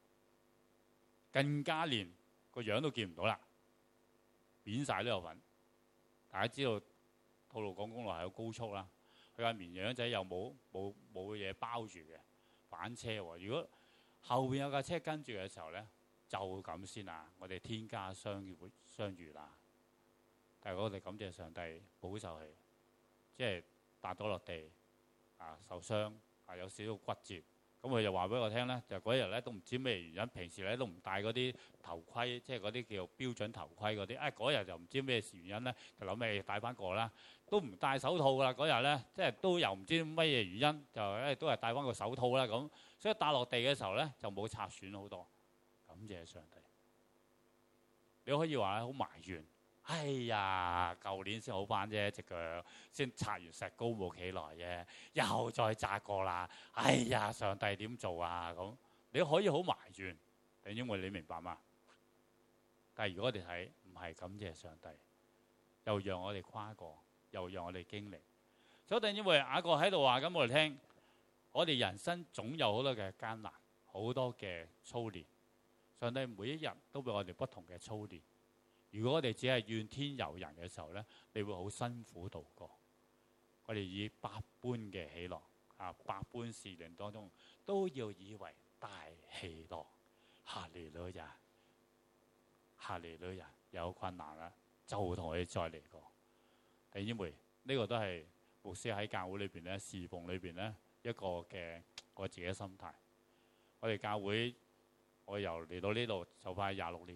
更加連個樣都見唔到啦，扁晒都有份。大家知道吐露港公路係有高速啦，佢架綿羊仔又冇冇冇嘢包住嘅反車喎。如果後邊有架車跟住嘅時候咧，就咁先啦，我哋天家相遇相遇啦。但係我哋感謝上帝保守佢，即係打倒落地啊，受傷啊，有少少骨折。咁佢就話俾我聽咧，就嗰日咧都唔知咩原因，平時咧都唔戴嗰啲頭盔，即係嗰啲叫標準頭盔嗰啲。啊，嗰日就唔知咩原因咧，就諗起戴翻個啦，都唔戴手套噶啦。嗰日咧，即係都又唔知乜嘢原因，就誒都係戴翻個手套啦咁。所以打落地嘅時候咧，就冇擦損好多。感謝上帝。你可以話好埋怨，哎呀，舊年先好翻啫，隻腳先擦完石膏冇幾耐啫，又再扎過啦。哎呀，上帝點做啊？咁你可以好埋怨，因為你明白嗎？但係如果我哋睇唔係感謝上帝，又讓我哋跨過，又讓我哋經歷。所以因為雅各喺度話咁我哋聽，我哋人生總有好多嘅艱難，好多嘅操練。上帝每一日都俾我哋不同嘅操練。如果我哋只係怨天尤人嘅時候咧，你會好辛苦度過。我哋以百般嘅喜樂啊，百般試煉當中，都要以為大喜樂。哈利路亞，哈利路亞，有困難啦，就同佢再嚟過。弟兄妹，呢個都係牧師喺教會裏邊咧侍奉裏邊咧一個嘅我自己嘅心態。我哋教會我由嚟到呢度就快廿六年啦。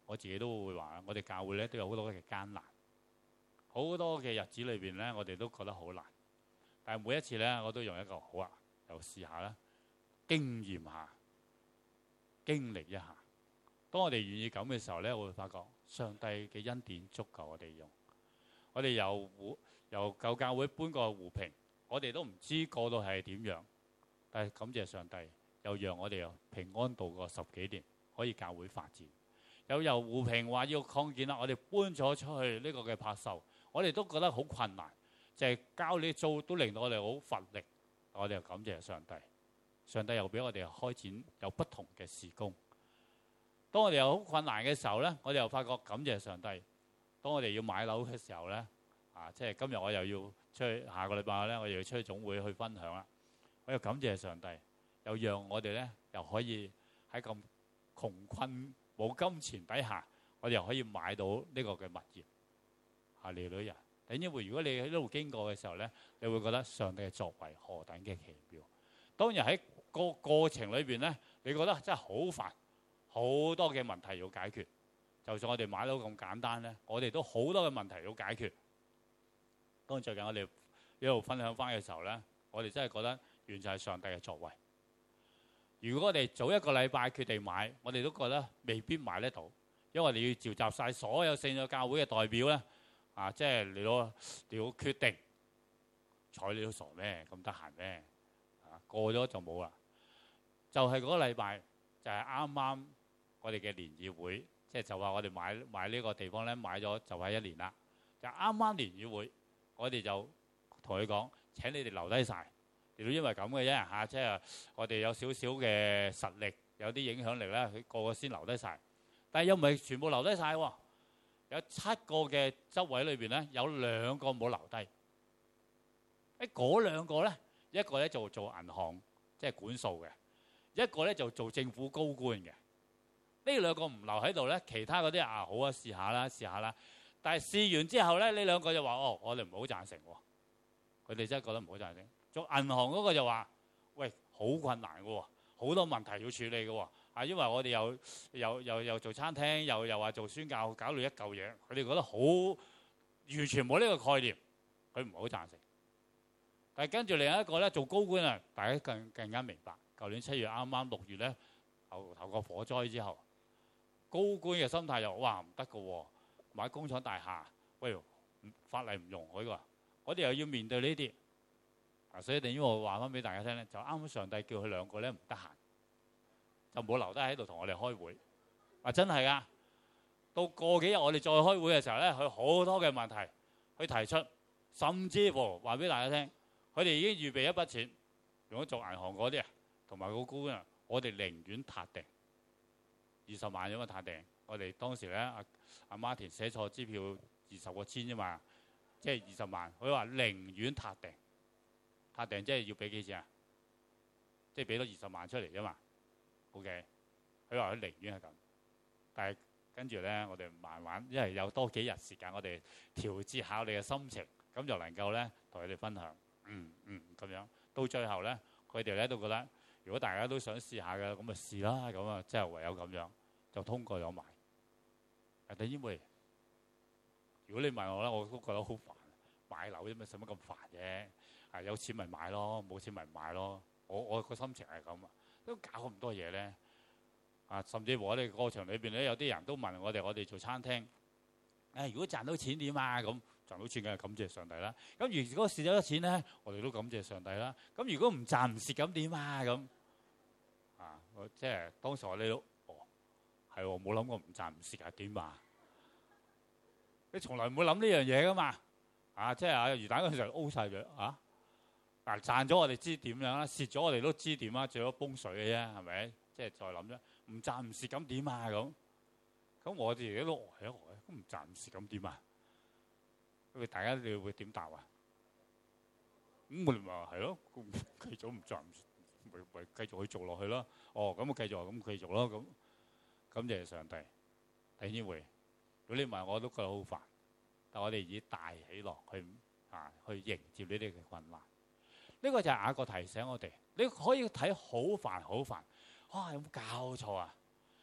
我自己都會話，我哋教會咧都有好多嘅艱難，好多嘅日子裏邊咧，我哋都覺得好難。但係每一次咧，我都用一個好啊，又試下啦，經驗下，經歷一下。當我哋願意咁嘅時候咧，我會發覺上帝嘅恩典足夠我哋用。我哋由由舊教會搬過湖平，我哋都唔知過到係點樣，但係感謝上帝，又讓我哋平安度過十幾年，可以教會發展。又由湖平話要擴建啦，我哋搬咗出去呢個嘅柏秀，我哋都覺得好困難，就係交你租都令到我哋好乏力。我哋又感謝上帝，上帝又俾我哋開展有不同嘅事工。當我哋有好困難嘅時候咧，我哋又發覺感謝上帝。當我哋要買樓嘅時候咧，啊，即係今日我又要出去，下個禮拜咧我又要出去總會去分享啦。我又感謝上帝，又讓我哋咧又可以喺咁窮困冇金錢底下，我哋又可以買到呢個嘅物業。啊，利女人，等因為如果你喺呢度經過嘅時候咧，你會覺得上帝嘅作為何等嘅奇妙。當然喺個過程裏邊咧，你覺得真係好煩。好多嘅問題要解決，就算我哋買到咁簡單咧，我哋都好多嘅問題要解決。當然最近我哋一路分享翻嘅時候咧，我哋真係覺得完全係上帝嘅作為。如果我哋早一個禮拜決定買，我哋都覺得未必買得到，因為我哋要召集晒所有聖約教會嘅代表咧，啊，即係嚟到你要決定，睬你都傻咩？咁得閒咩？啊，過咗就冇啦。就係、是、嗰個禮拜，就係啱啱。我哋嘅聯誼會，即係就話我哋買買呢個地方咧，買咗就係一年啦。就啱啱聯誼會，我哋就同佢講：請你哋留低晒。亦都因為咁嘅啫嚇，即係我哋有少少嘅實力，有啲影響力咧，佢個個先留低晒。但係又唔係全部留低晒喎，有七個嘅執委裏邊咧，有兩個冇留低。誒嗰兩個咧，一個咧就做銀行，即係管數嘅；一個咧就做政府高官嘅。呢兩個唔留喺度咧，其他嗰啲啊好啊，試下啦，試下啦。但係試完之後咧，呢兩個就話：哦，我哋唔好贊成喎。佢哋真係覺得唔好贊成。做銀行嗰個就話：喂，好困難嘅喎，好多問題要處理嘅喎。啊，因為我哋又又又又做餐廳，又又話做宣教，搞到一嚿嘢。佢哋覺得好完全冇呢個概念，佢唔好贊成。但係跟住另一個咧做高官啊，大家更更加明白。舊年七月啱啱六月咧，頭頭個火災之後。高官嘅心態又哇唔得嘅喎，買工廠大廈，喂，法例唔容許㗎，我哋又要面對呢啲，啊，所以等於我話翻俾大家聽咧，就啱啱上帝叫佢兩個咧唔得閒，就冇留低喺度同我哋開會，啊真係㗎，到過幾日我哋再開會嘅時候咧，佢好多嘅問題去提出，甚至乎話俾大家聽，佢哋已經預備一筆錢，如果做銀行嗰啲啊，同埋個高官啊，我哋寧願撻定。二十萬啫嘛，撻定。我哋當時咧，阿阿馬田寫錯支票二十個千啫嘛，即係二十萬。佢話寧願撻定，撻定即係要俾幾錢啊？即係俾多二十萬出嚟啫嘛。OK，佢話佢寧願係咁，但係跟住咧，我哋慢慢，因為有多幾日時間，我哋調節下我哋嘅心情，咁就能夠咧同佢哋分享，嗯嗯咁樣。到最後咧，佢哋咧都覺得，如果大家都想試下嘅，咁咪試啦。咁啊，即係唯有咁樣。就通過咗埋，但因為如果你問我咧，我都覺得好煩。買樓啫嘛，使乜咁煩啫？係有錢咪買咯，冇錢咪唔買咯。我我個心情係咁啊，都搞咁多嘢咧。啊，甚至乎我哋過程裏邊咧，有啲人都問我哋，我哋做餐廳，誒、哎，如果賺到錢點啊？咁賺到錢梗係感謝上帝啦。咁如果蝕咗錢咧，我哋都感謝上帝啦。咁如果唔賺唔蝕咁點啊？咁啊，即係當時我哋都。係喎，冇諗過唔賺唔蝕係點啊？你從來唔會諗呢樣嘢噶嘛？啊，即係啊魚蛋嗰陣時 O 曬咗啊！嗱，賺咗我哋知點樣啦，蝕咗我哋都知點啦，最多崩水嘅啫，係咪？即係再諗啫，唔賺唔蝕咁點啊？咁咁我哋而家都呆一呆，咁唔賺唔蝕咁點啊？咁大家你會點答啊？咁我哋咪話係咯，繼續唔賺唔蝕，咪咪繼續去做落去咯。哦，咁啊繼續咁繼續咯咁。感謝上帝，弟兄會，如果你問我都覺得好煩，但我哋以大喜樂去啊去迎接呢啲嘅困難。呢個就係雅各提醒我哋，你可以睇好煩好煩，哇有冇搞錯啊？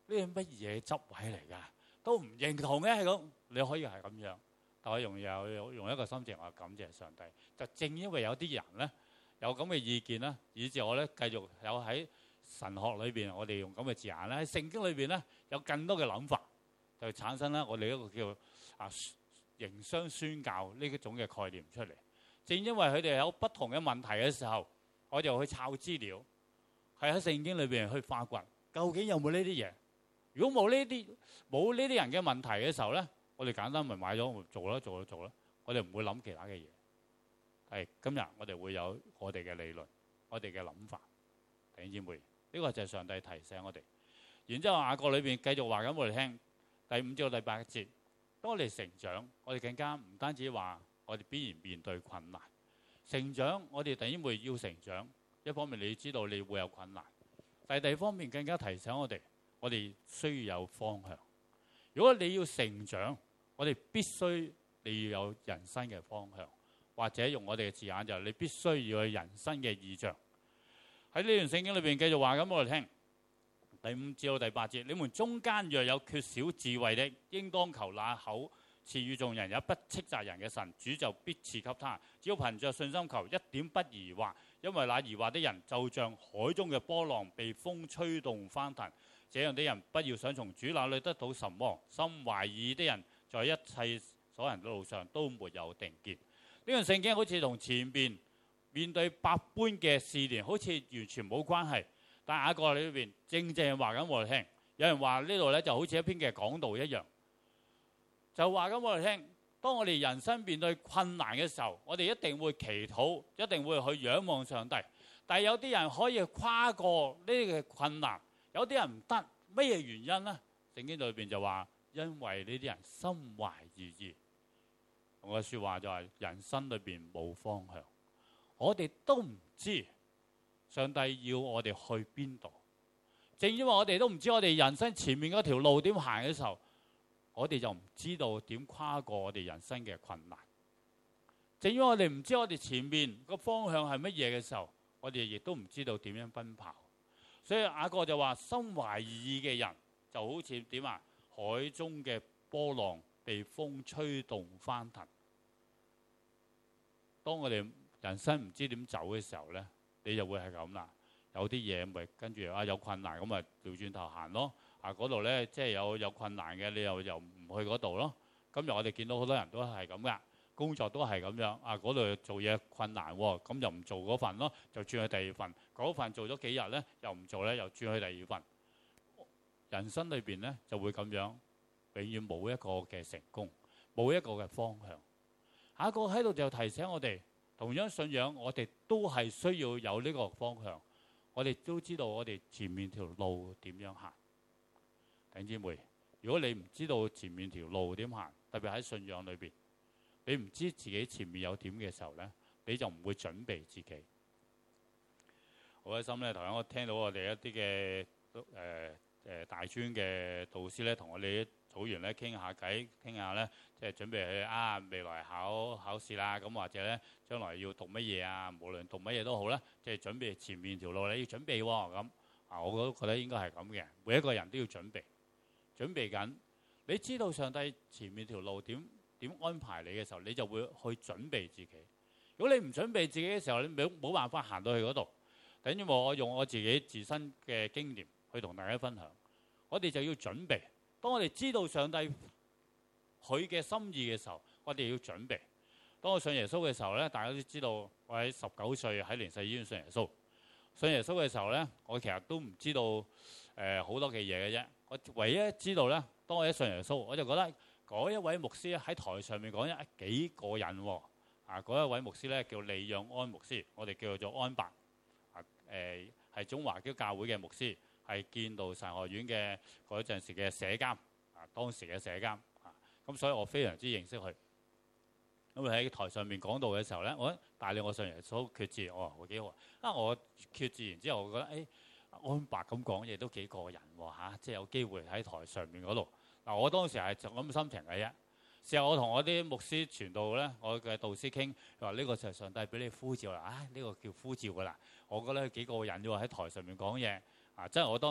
呢係乜嘢執位嚟㗎？都唔認同嘅咁，你可以係咁樣，但我用有用一個心情，我感謝上帝。就正因為有啲人咧有咁嘅意見啦，以至我咧繼續有喺神學裏邊，我哋用咁嘅字眼咧喺聖經裏邊咧有更多嘅諗法，就產生咧我哋一個叫啊營商宣教呢一種嘅概念出嚟。正因為佢哋有不同嘅問題嘅時候，我就去抄資料，係喺聖經裏邊去發掘究竟有冇呢啲嘢。如果冇呢啲冇呢啲人嘅問題嘅時候咧，我哋簡單咪買咗做啦，做啦做啦，我哋唔會諗其他嘅嘢。係今日我哋會有我哋嘅理論，我哋嘅諗法。弟兄姊妹，呢個就係上帝提醒我哋。然之後雅各裏邊繼續話緊我哋聽，第五至到第八節，當我哋成長，我哋更加唔單止話我哋必然面對困難。成長，我哋弟兄妹要成長，一方面你知道你會有困難，但係第二方面更加提醒我哋。我哋需要有方向。如果你要成長，我哋必須你要有人生嘅方向，或者用我哋嘅字眼就係你必須要有人生嘅意象。喺呢段聖經裏邊繼續話咁我哋聽，第五至到第八節，你們中間若有缺少智慧的，應當求那口賜予眾人也不斥責人嘅神，主就必賜給他。只要憑着信心求，一點不疑惑，因為那疑惑的人就像海中嘅波浪，被風吹動翻騰。這樣的人不要想從主那裏得到什麼。心懷疑的人，在一切所行的路上都沒有定見。呢段聖經好似同前邊面對百般嘅試煉，好似完全冇關係。但雅各裏邊正正話緊我哋聽，有人話呢度咧就好似一篇嘅講道一樣，就話緊我哋聽。當我哋人生面對困難嘅時候，我哋一定會祈禱，一定會去仰望上帝。但係有啲人可以跨過呢啲嘅困難。有啲人唔得，乜嘢原因呢？聖經裏邊就話，因為呢啲人心懷二意。我嘅説話就係人生裏邊冇方向，我哋都唔知上帝要我哋去邊度。正因為我哋都唔知我哋人生前面嗰條路點行嘅時候，我哋就唔知道點跨過我哋人生嘅困難。正因為我哋唔知我哋前面個方向係乜嘢嘅時候，我哋亦都唔知道點樣奔跑。所以雅各就話：心懷二意嘅人就好似點啊？海中嘅波浪被風吹動翻騰。當我哋人生唔知點走嘅時候咧，你就會係咁啦。有啲嘢咪跟住啊有困難咁咪調轉頭行咯。啊嗰度咧即係有有困難嘅，你又又唔去嗰度咯。今日我哋見到好多人都係咁噶，工作都係咁樣。啊嗰度做嘢困難喎，咁就唔做嗰份咯，就轉去第二份。嗰份做咗幾日咧，又唔做咧，又轉去第二份。人生裏邊咧就會咁樣，永遠冇一個嘅成功，冇一個嘅方向。下一個喺度就提醒我哋，同樣信仰，我哋都係需要有呢個方向。我哋都知道我哋前面條路點樣行。弟兄姊妹，如果你唔知道前面條路點行，特別喺信仰裏邊，你唔知自己前面有點嘅時候咧，你就唔會準備自己。好開心咧！頭先我聽到我哋一啲嘅誒誒大專嘅導師咧，同我哋啲組員咧傾下偈，傾下咧，即係準備去啊未來考考試啦，咁或者咧將來要讀乜嘢啊，無論讀乜嘢都好啦，即係準備前面條路你要準備喎咁啊！我都覺得應該係咁嘅，每一個人都要準備，準備緊。你知道上帝前面條路點點安排你嘅時候，你就會去準備自己。如果你唔準備自己嘅時候，你冇冇辦法行到去嗰度。等於我用我自己自身嘅經驗去同大家分享，我哋就要準備。當我哋知道上帝佢嘅心意嘅時候，我哋要準備。當我信耶穌嘅時候咧，大家都知道我喺十九歲喺靈世醫院信耶穌。信耶穌嘅時候咧，我其實都唔知道誒好、呃、多嘅嘢嘅啫。我唯一知道咧，當我一信耶穌，我就覺得嗰一位牧師喺台上面講一幾過癮喎。啊，嗰一位牧師咧叫利讓安牧師，我哋叫佢做安伯。誒係中華基督教會嘅牧師，係建道神學院嘅嗰陣時嘅社監啊，當時嘅社監啊，咁所以我非常之認識佢。咁佢喺台上面講道嘅時候咧，我帶領我上耶穌決志，我話幾好啊！啊，我決志完之後，我覺得誒、哎、安伯咁講嘢都幾過癮喎嚇，即係有機會喺台上面嗰度嗱。我當時係就咁心情嘅啫。事後我同我啲牧師傳道咧，我嘅導師傾，佢話呢個就係上帝俾你呼召啦，啊呢、呢個叫呼召噶啦。我覺得幾過癮喎，喺台上面講嘢啊！真係我當時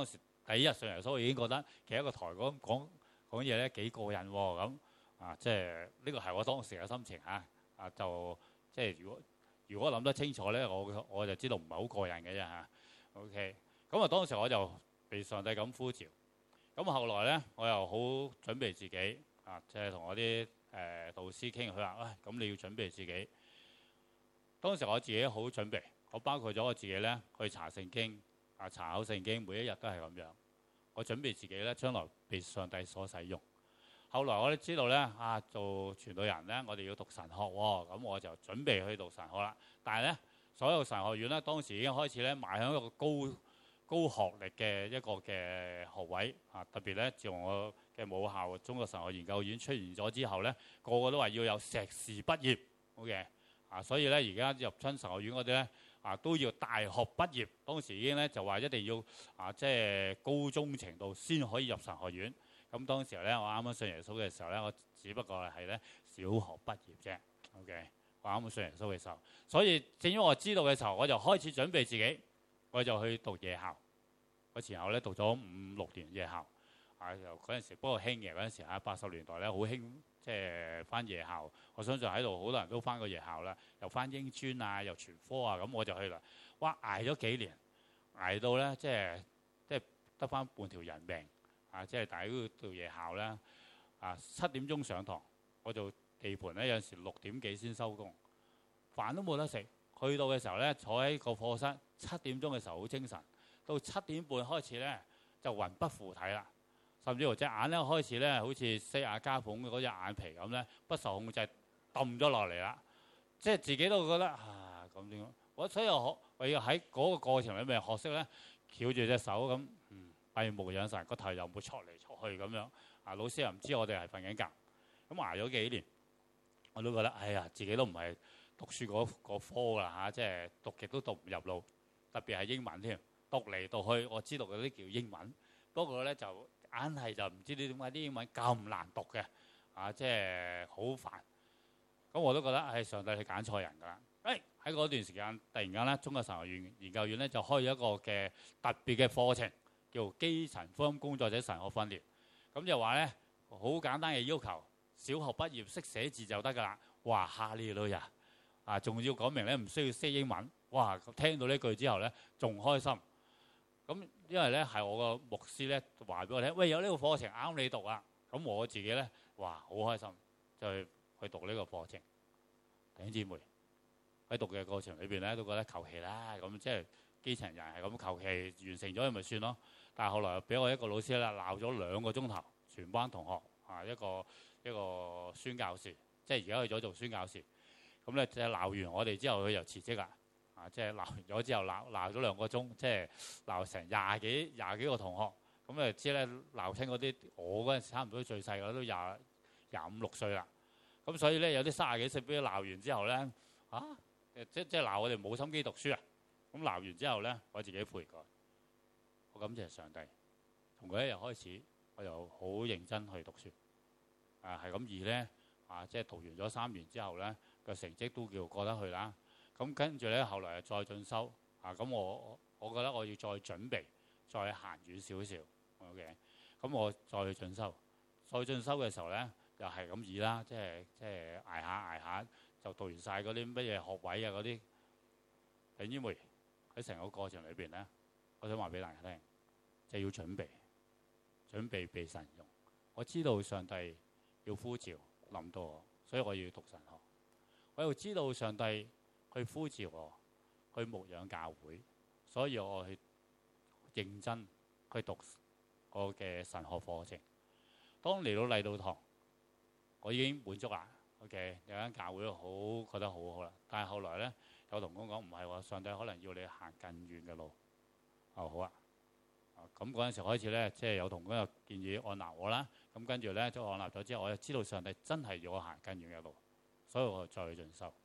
第一日信耶穌已經覺得企喺個台講講講嘢咧幾過癮喎咁啊！即係呢個係我當時嘅心情嚇啊！就即係如果如果諗得清楚咧，我我就知道唔係好過癮嘅啫嚇。OK，咁啊當時我就被上帝咁呼召。咁後來咧，我又好準備自己啊，即係同我啲誒、呃、導師傾，佢話：唉，咁你要準備自己。當時我自己好準備，我包括咗我自己咧去查聖經啊，查考聖經，每一日都係咁樣。我準備自己咧，將來被上帝所使用。後來我都知道咧，啊做傳道人咧，我哋要讀神學喎、哦，咁我就準備去讀神學啦。但係咧，所有神學院咧，當時已經開始咧邁向一個高高學歷嘅一個嘅學位啊，特別咧自從我嘅母校中國神學研究院出現咗之後咧，個個都話要有碩士畢業，好嘅啊，所以咧而家入親神學院嗰啲咧啊都要大學畢業。當時已經咧就話一定要啊即係高中程度先可以入神學院。咁當時咧我啱啱信耶穌嘅時候咧，我只不過係咧小學畢業啫。OK， 我啱啱信耶穌嘅時候，所以正因為我知道嘅時候，我就開始準備自己，我就去讀夜校。我前後咧讀咗五六年夜校，啊由嗰陣時不過興嘅嗰陣時嚇，八十年代咧好興即係翻夜校。我相信喺度好多人都翻過夜校啦，又翻英專啊，又全科啊，咁我就去啦。哇，捱咗幾年，捱到咧即係即係得翻半條人命啊！即係大家都讀夜校咧，啊七點鐘上堂，我做地盤咧有陣時六點幾先收工，飯都冇得食。去到嘅時候咧，坐喺個課室，七點鐘嘅時候好精神。到七點半開始咧，就魂不附體啦，甚至乎隻眼咧開始咧，好似西亞加蓬嗰隻眼皮咁咧，不受控制揼咗落嚟啦。即係自己都覺得啊咁點？我所以我學我要喺嗰個過程裏面學識咧，翹住隻手咁，嗯，閉目養神，個頭又冇戳嚟戳去咁樣。啊，老師又唔知我哋係瞓緊覺，咁捱咗幾年，我都覺得哎呀，自己都唔係讀書嗰嗰科啦嚇，即係讀極都讀唔入腦，特別係英文添。讀嚟讀去，我知道嗰啲叫英文，不過咧就硬係就唔知你點解啲英文咁難讀嘅，啊，即係好煩。咁我都覺得係上帝係揀錯人㗎啦。誒喺嗰段時間，突然間咧，中國神學院研究院咧就開咗一個嘅特別嘅課程，叫基層福音工作者神學訓練。咁就話咧好簡單嘅要求，小學畢業識寫字就得㗎啦。哇！哈利路亞啊，仲要講明咧唔需要識英文。哇！聽到呢句之後咧，仲開心。咁因為咧係我個牧師咧話俾我聽，喂，有呢個課程啱你讀啊！咁我自己咧，哇，好開心，就去去讀呢個課程。弟兄姊妹喺讀嘅過程裏邊咧，都覺得求其啦，咁即係基層人係咁求其完成咗咪算咯。但係後來俾我一個老師咧鬧咗兩個鐘頭，全班同學啊，一個一個宣教士，即係而家去咗做宣教士。咁咧就係鬧完我哋之後，佢就辭職啦。啊！即係鬧完咗之後鬧鬧咗兩個鐘，即係鬧成廿幾廿幾個同學。咁誒知咧鬧清嗰啲，我嗰陣時差唔多最細嘅都廿廿五六歲啦。咁所以咧有啲三十幾歲俾佢鬧完之後咧，啊！即即係鬧我哋冇心機讀書啊！咁鬧完之後咧，我自己悔改，我感謝上帝。從嗰一日開始，我就好認真去讀書。啊，係咁而咧啊，即係讀完咗三年之後咧，個成績都叫過得去啦。咁跟住咧，後來又再進修啊！咁我我覺得我要再準備，再行遠少少。OK，咁我再去進修，再進修嘅時候咧，又係咁易啦，即係即係捱下捱下，就讀完晒嗰啲乜嘢學位啊嗰啲。弟兄姊妹喺成個過程裏邊咧，我想話俾大家聽，就要準備，準備被神用。我知道上帝要呼召臨到我，所以我要讀神學。我又知道上帝去呼召我去牧養教會，所以我去認真去讀我嘅神學課程。當嚟到禮道堂，我已經滿足啦。OK， 有間教會好覺得好好啦。但係後來咧，有同工講唔係喎，上帝可能要你行更遠嘅路。哦，好啊。咁嗰陣時開始咧，即係有同工又建議按立我啦。咁跟住咧，就按立咗之後，我就知道上帝真係要我行更遠嘅路，所以我再去進修。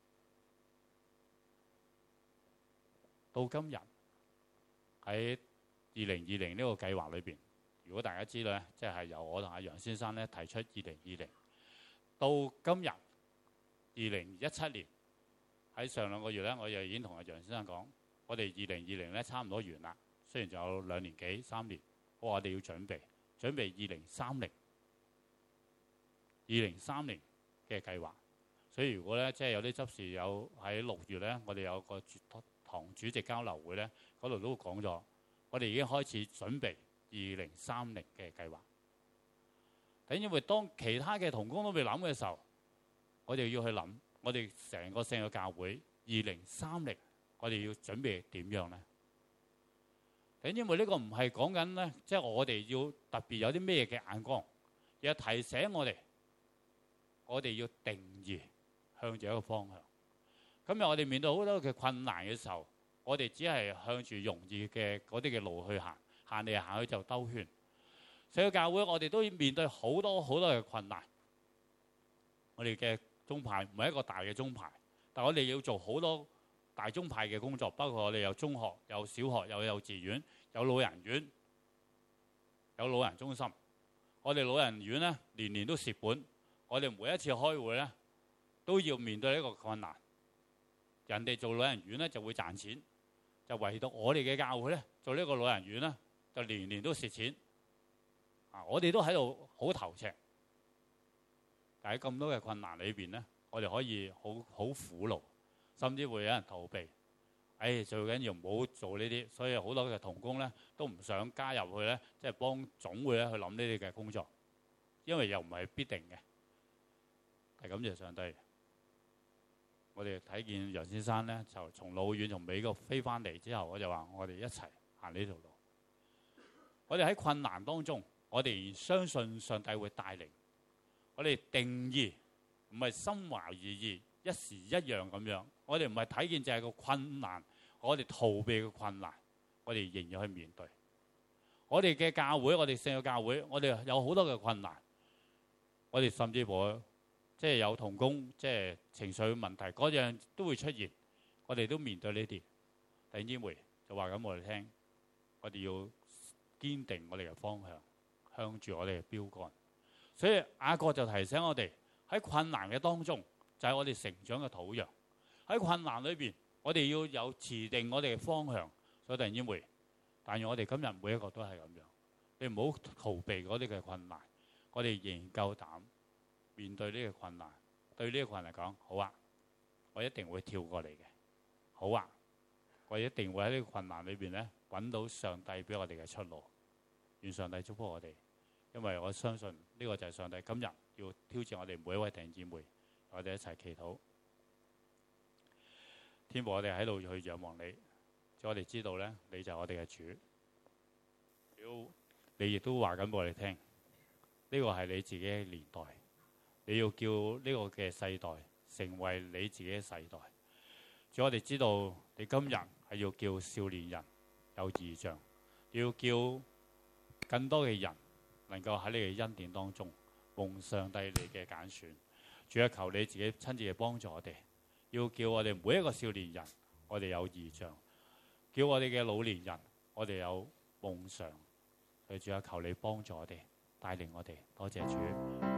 到今日喺二零二零呢個計劃裏邊，如果大家知道咧，即係由我同阿楊先生咧提出二零二零，到今日二零一七年喺上兩個月咧，我又已經同阿楊先生講，我哋二零二零咧差唔多完啦，雖然仲有兩年幾三年， 我話我哋要準備，準備二零三零、二零三零嘅計劃。所以如果咧，即係有啲執事有喺六月咧，我哋有個堂主席交流會咧，嗰度都講咗，我哋已經開始準備二零三零嘅計劃。等因為當其他嘅同工都未諗嘅時候，我哋要去諗，我哋成個聖約教會二零三零，我哋要準備點樣咧？等因為呢個唔係講緊咧，即係我哋要特別有啲咩嘅眼光，而係提醒我哋，我哋要定義向住一個方向。今日我哋面對好多嘅困難嘅時候，我哋只係向住容易嘅嗰啲嘅路去行，行嚟行去就兜圈。聖約教會我哋都要面對好多好多嘅困難。我哋嘅宗派唔係一個大嘅宗派，但我哋要做好多大宗派嘅工作，包括我哋有中學、有小學、有幼稚園、有老人院、有老人中心。我哋老人院咧年年都蝕本，我哋每一次開會咧都要面對一個困難。人哋做老人院咧就會賺錢，就唯獨我哋嘅教會咧做呢個老人院咧就年年都蝕錢。啊，我哋都喺度好頭赤。但喺咁多嘅困難裏邊咧，我哋可以好好苦惱，甚至會有人逃避。誒，最緊要唔好做呢啲，所以好多嘅同工咧都唔想加入去咧，即係幫總會咧去諗呢啲嘅工作，因為又唔係必定嘅。係感謝上帝，我哋睇見楊先生咧就從老遠從美國飛翻嚟之後，我就話我哋一齊行呢條路。我哋喺困難當中，我哋相信上帝會帶領。我哋定義唔係心懷二意，一時一樣咁樣。我哋唔係睇見就係個困難，我哋逃避嘅困難，我哋仍然去面對。我哋嘅教會，我哋聖約教會，我哋有好多嘅困難。我哋甚至乎即係有同工，即係情緒問題嗰樣都會出現。我哋都面對呢啲。弟兄姊妹就話咁我哋聽，我哋要堅定我哋嘅方向，向住我哋嘅標杆。所以雅各就提醒我哋喺困難嘅當中，就係我哋成長嘅土壤。喺困難裏邊，我哋要有持定我哋嘅方向。所以弟兄姊妹，但願我哋今日每一個都係咁樣，你唔好逃避嗰啲嘅困難，我哋仍然夠膽面對呢個困難。對呢個困難嚟講，好啊，我一定會跳過嚟嘅。好啊，我一定會喺呢個困難裏邊咧揾到上帝俾我哋嘅出路。願上帝祝福我哋。因為我相信呢個就係上帝今日要挑戰我哋每一位弟兄姊妹，我哋一齊祈禱。天父，我哋喺度去仰望你，我哋知道咧，你就係我哋嘅主。要你亦都話緊俾我哋聽，呢個係你自己嘅年代，你要叫呢個嘅世代成為你自己嘅世代。主，我哋知道你今日係要叫少年人有異象，要叫更多嘅人能夠喺你嘅恩典當中蒙上帝你嘅揀選。主啊，求你自己親自嘅幫助我哋，要叫我哋每一個少年人，我哋有異象；叫我哋嘅老年人，我哋有夢想。主啊，求你幫助我哋，帶領我哋。多謝主。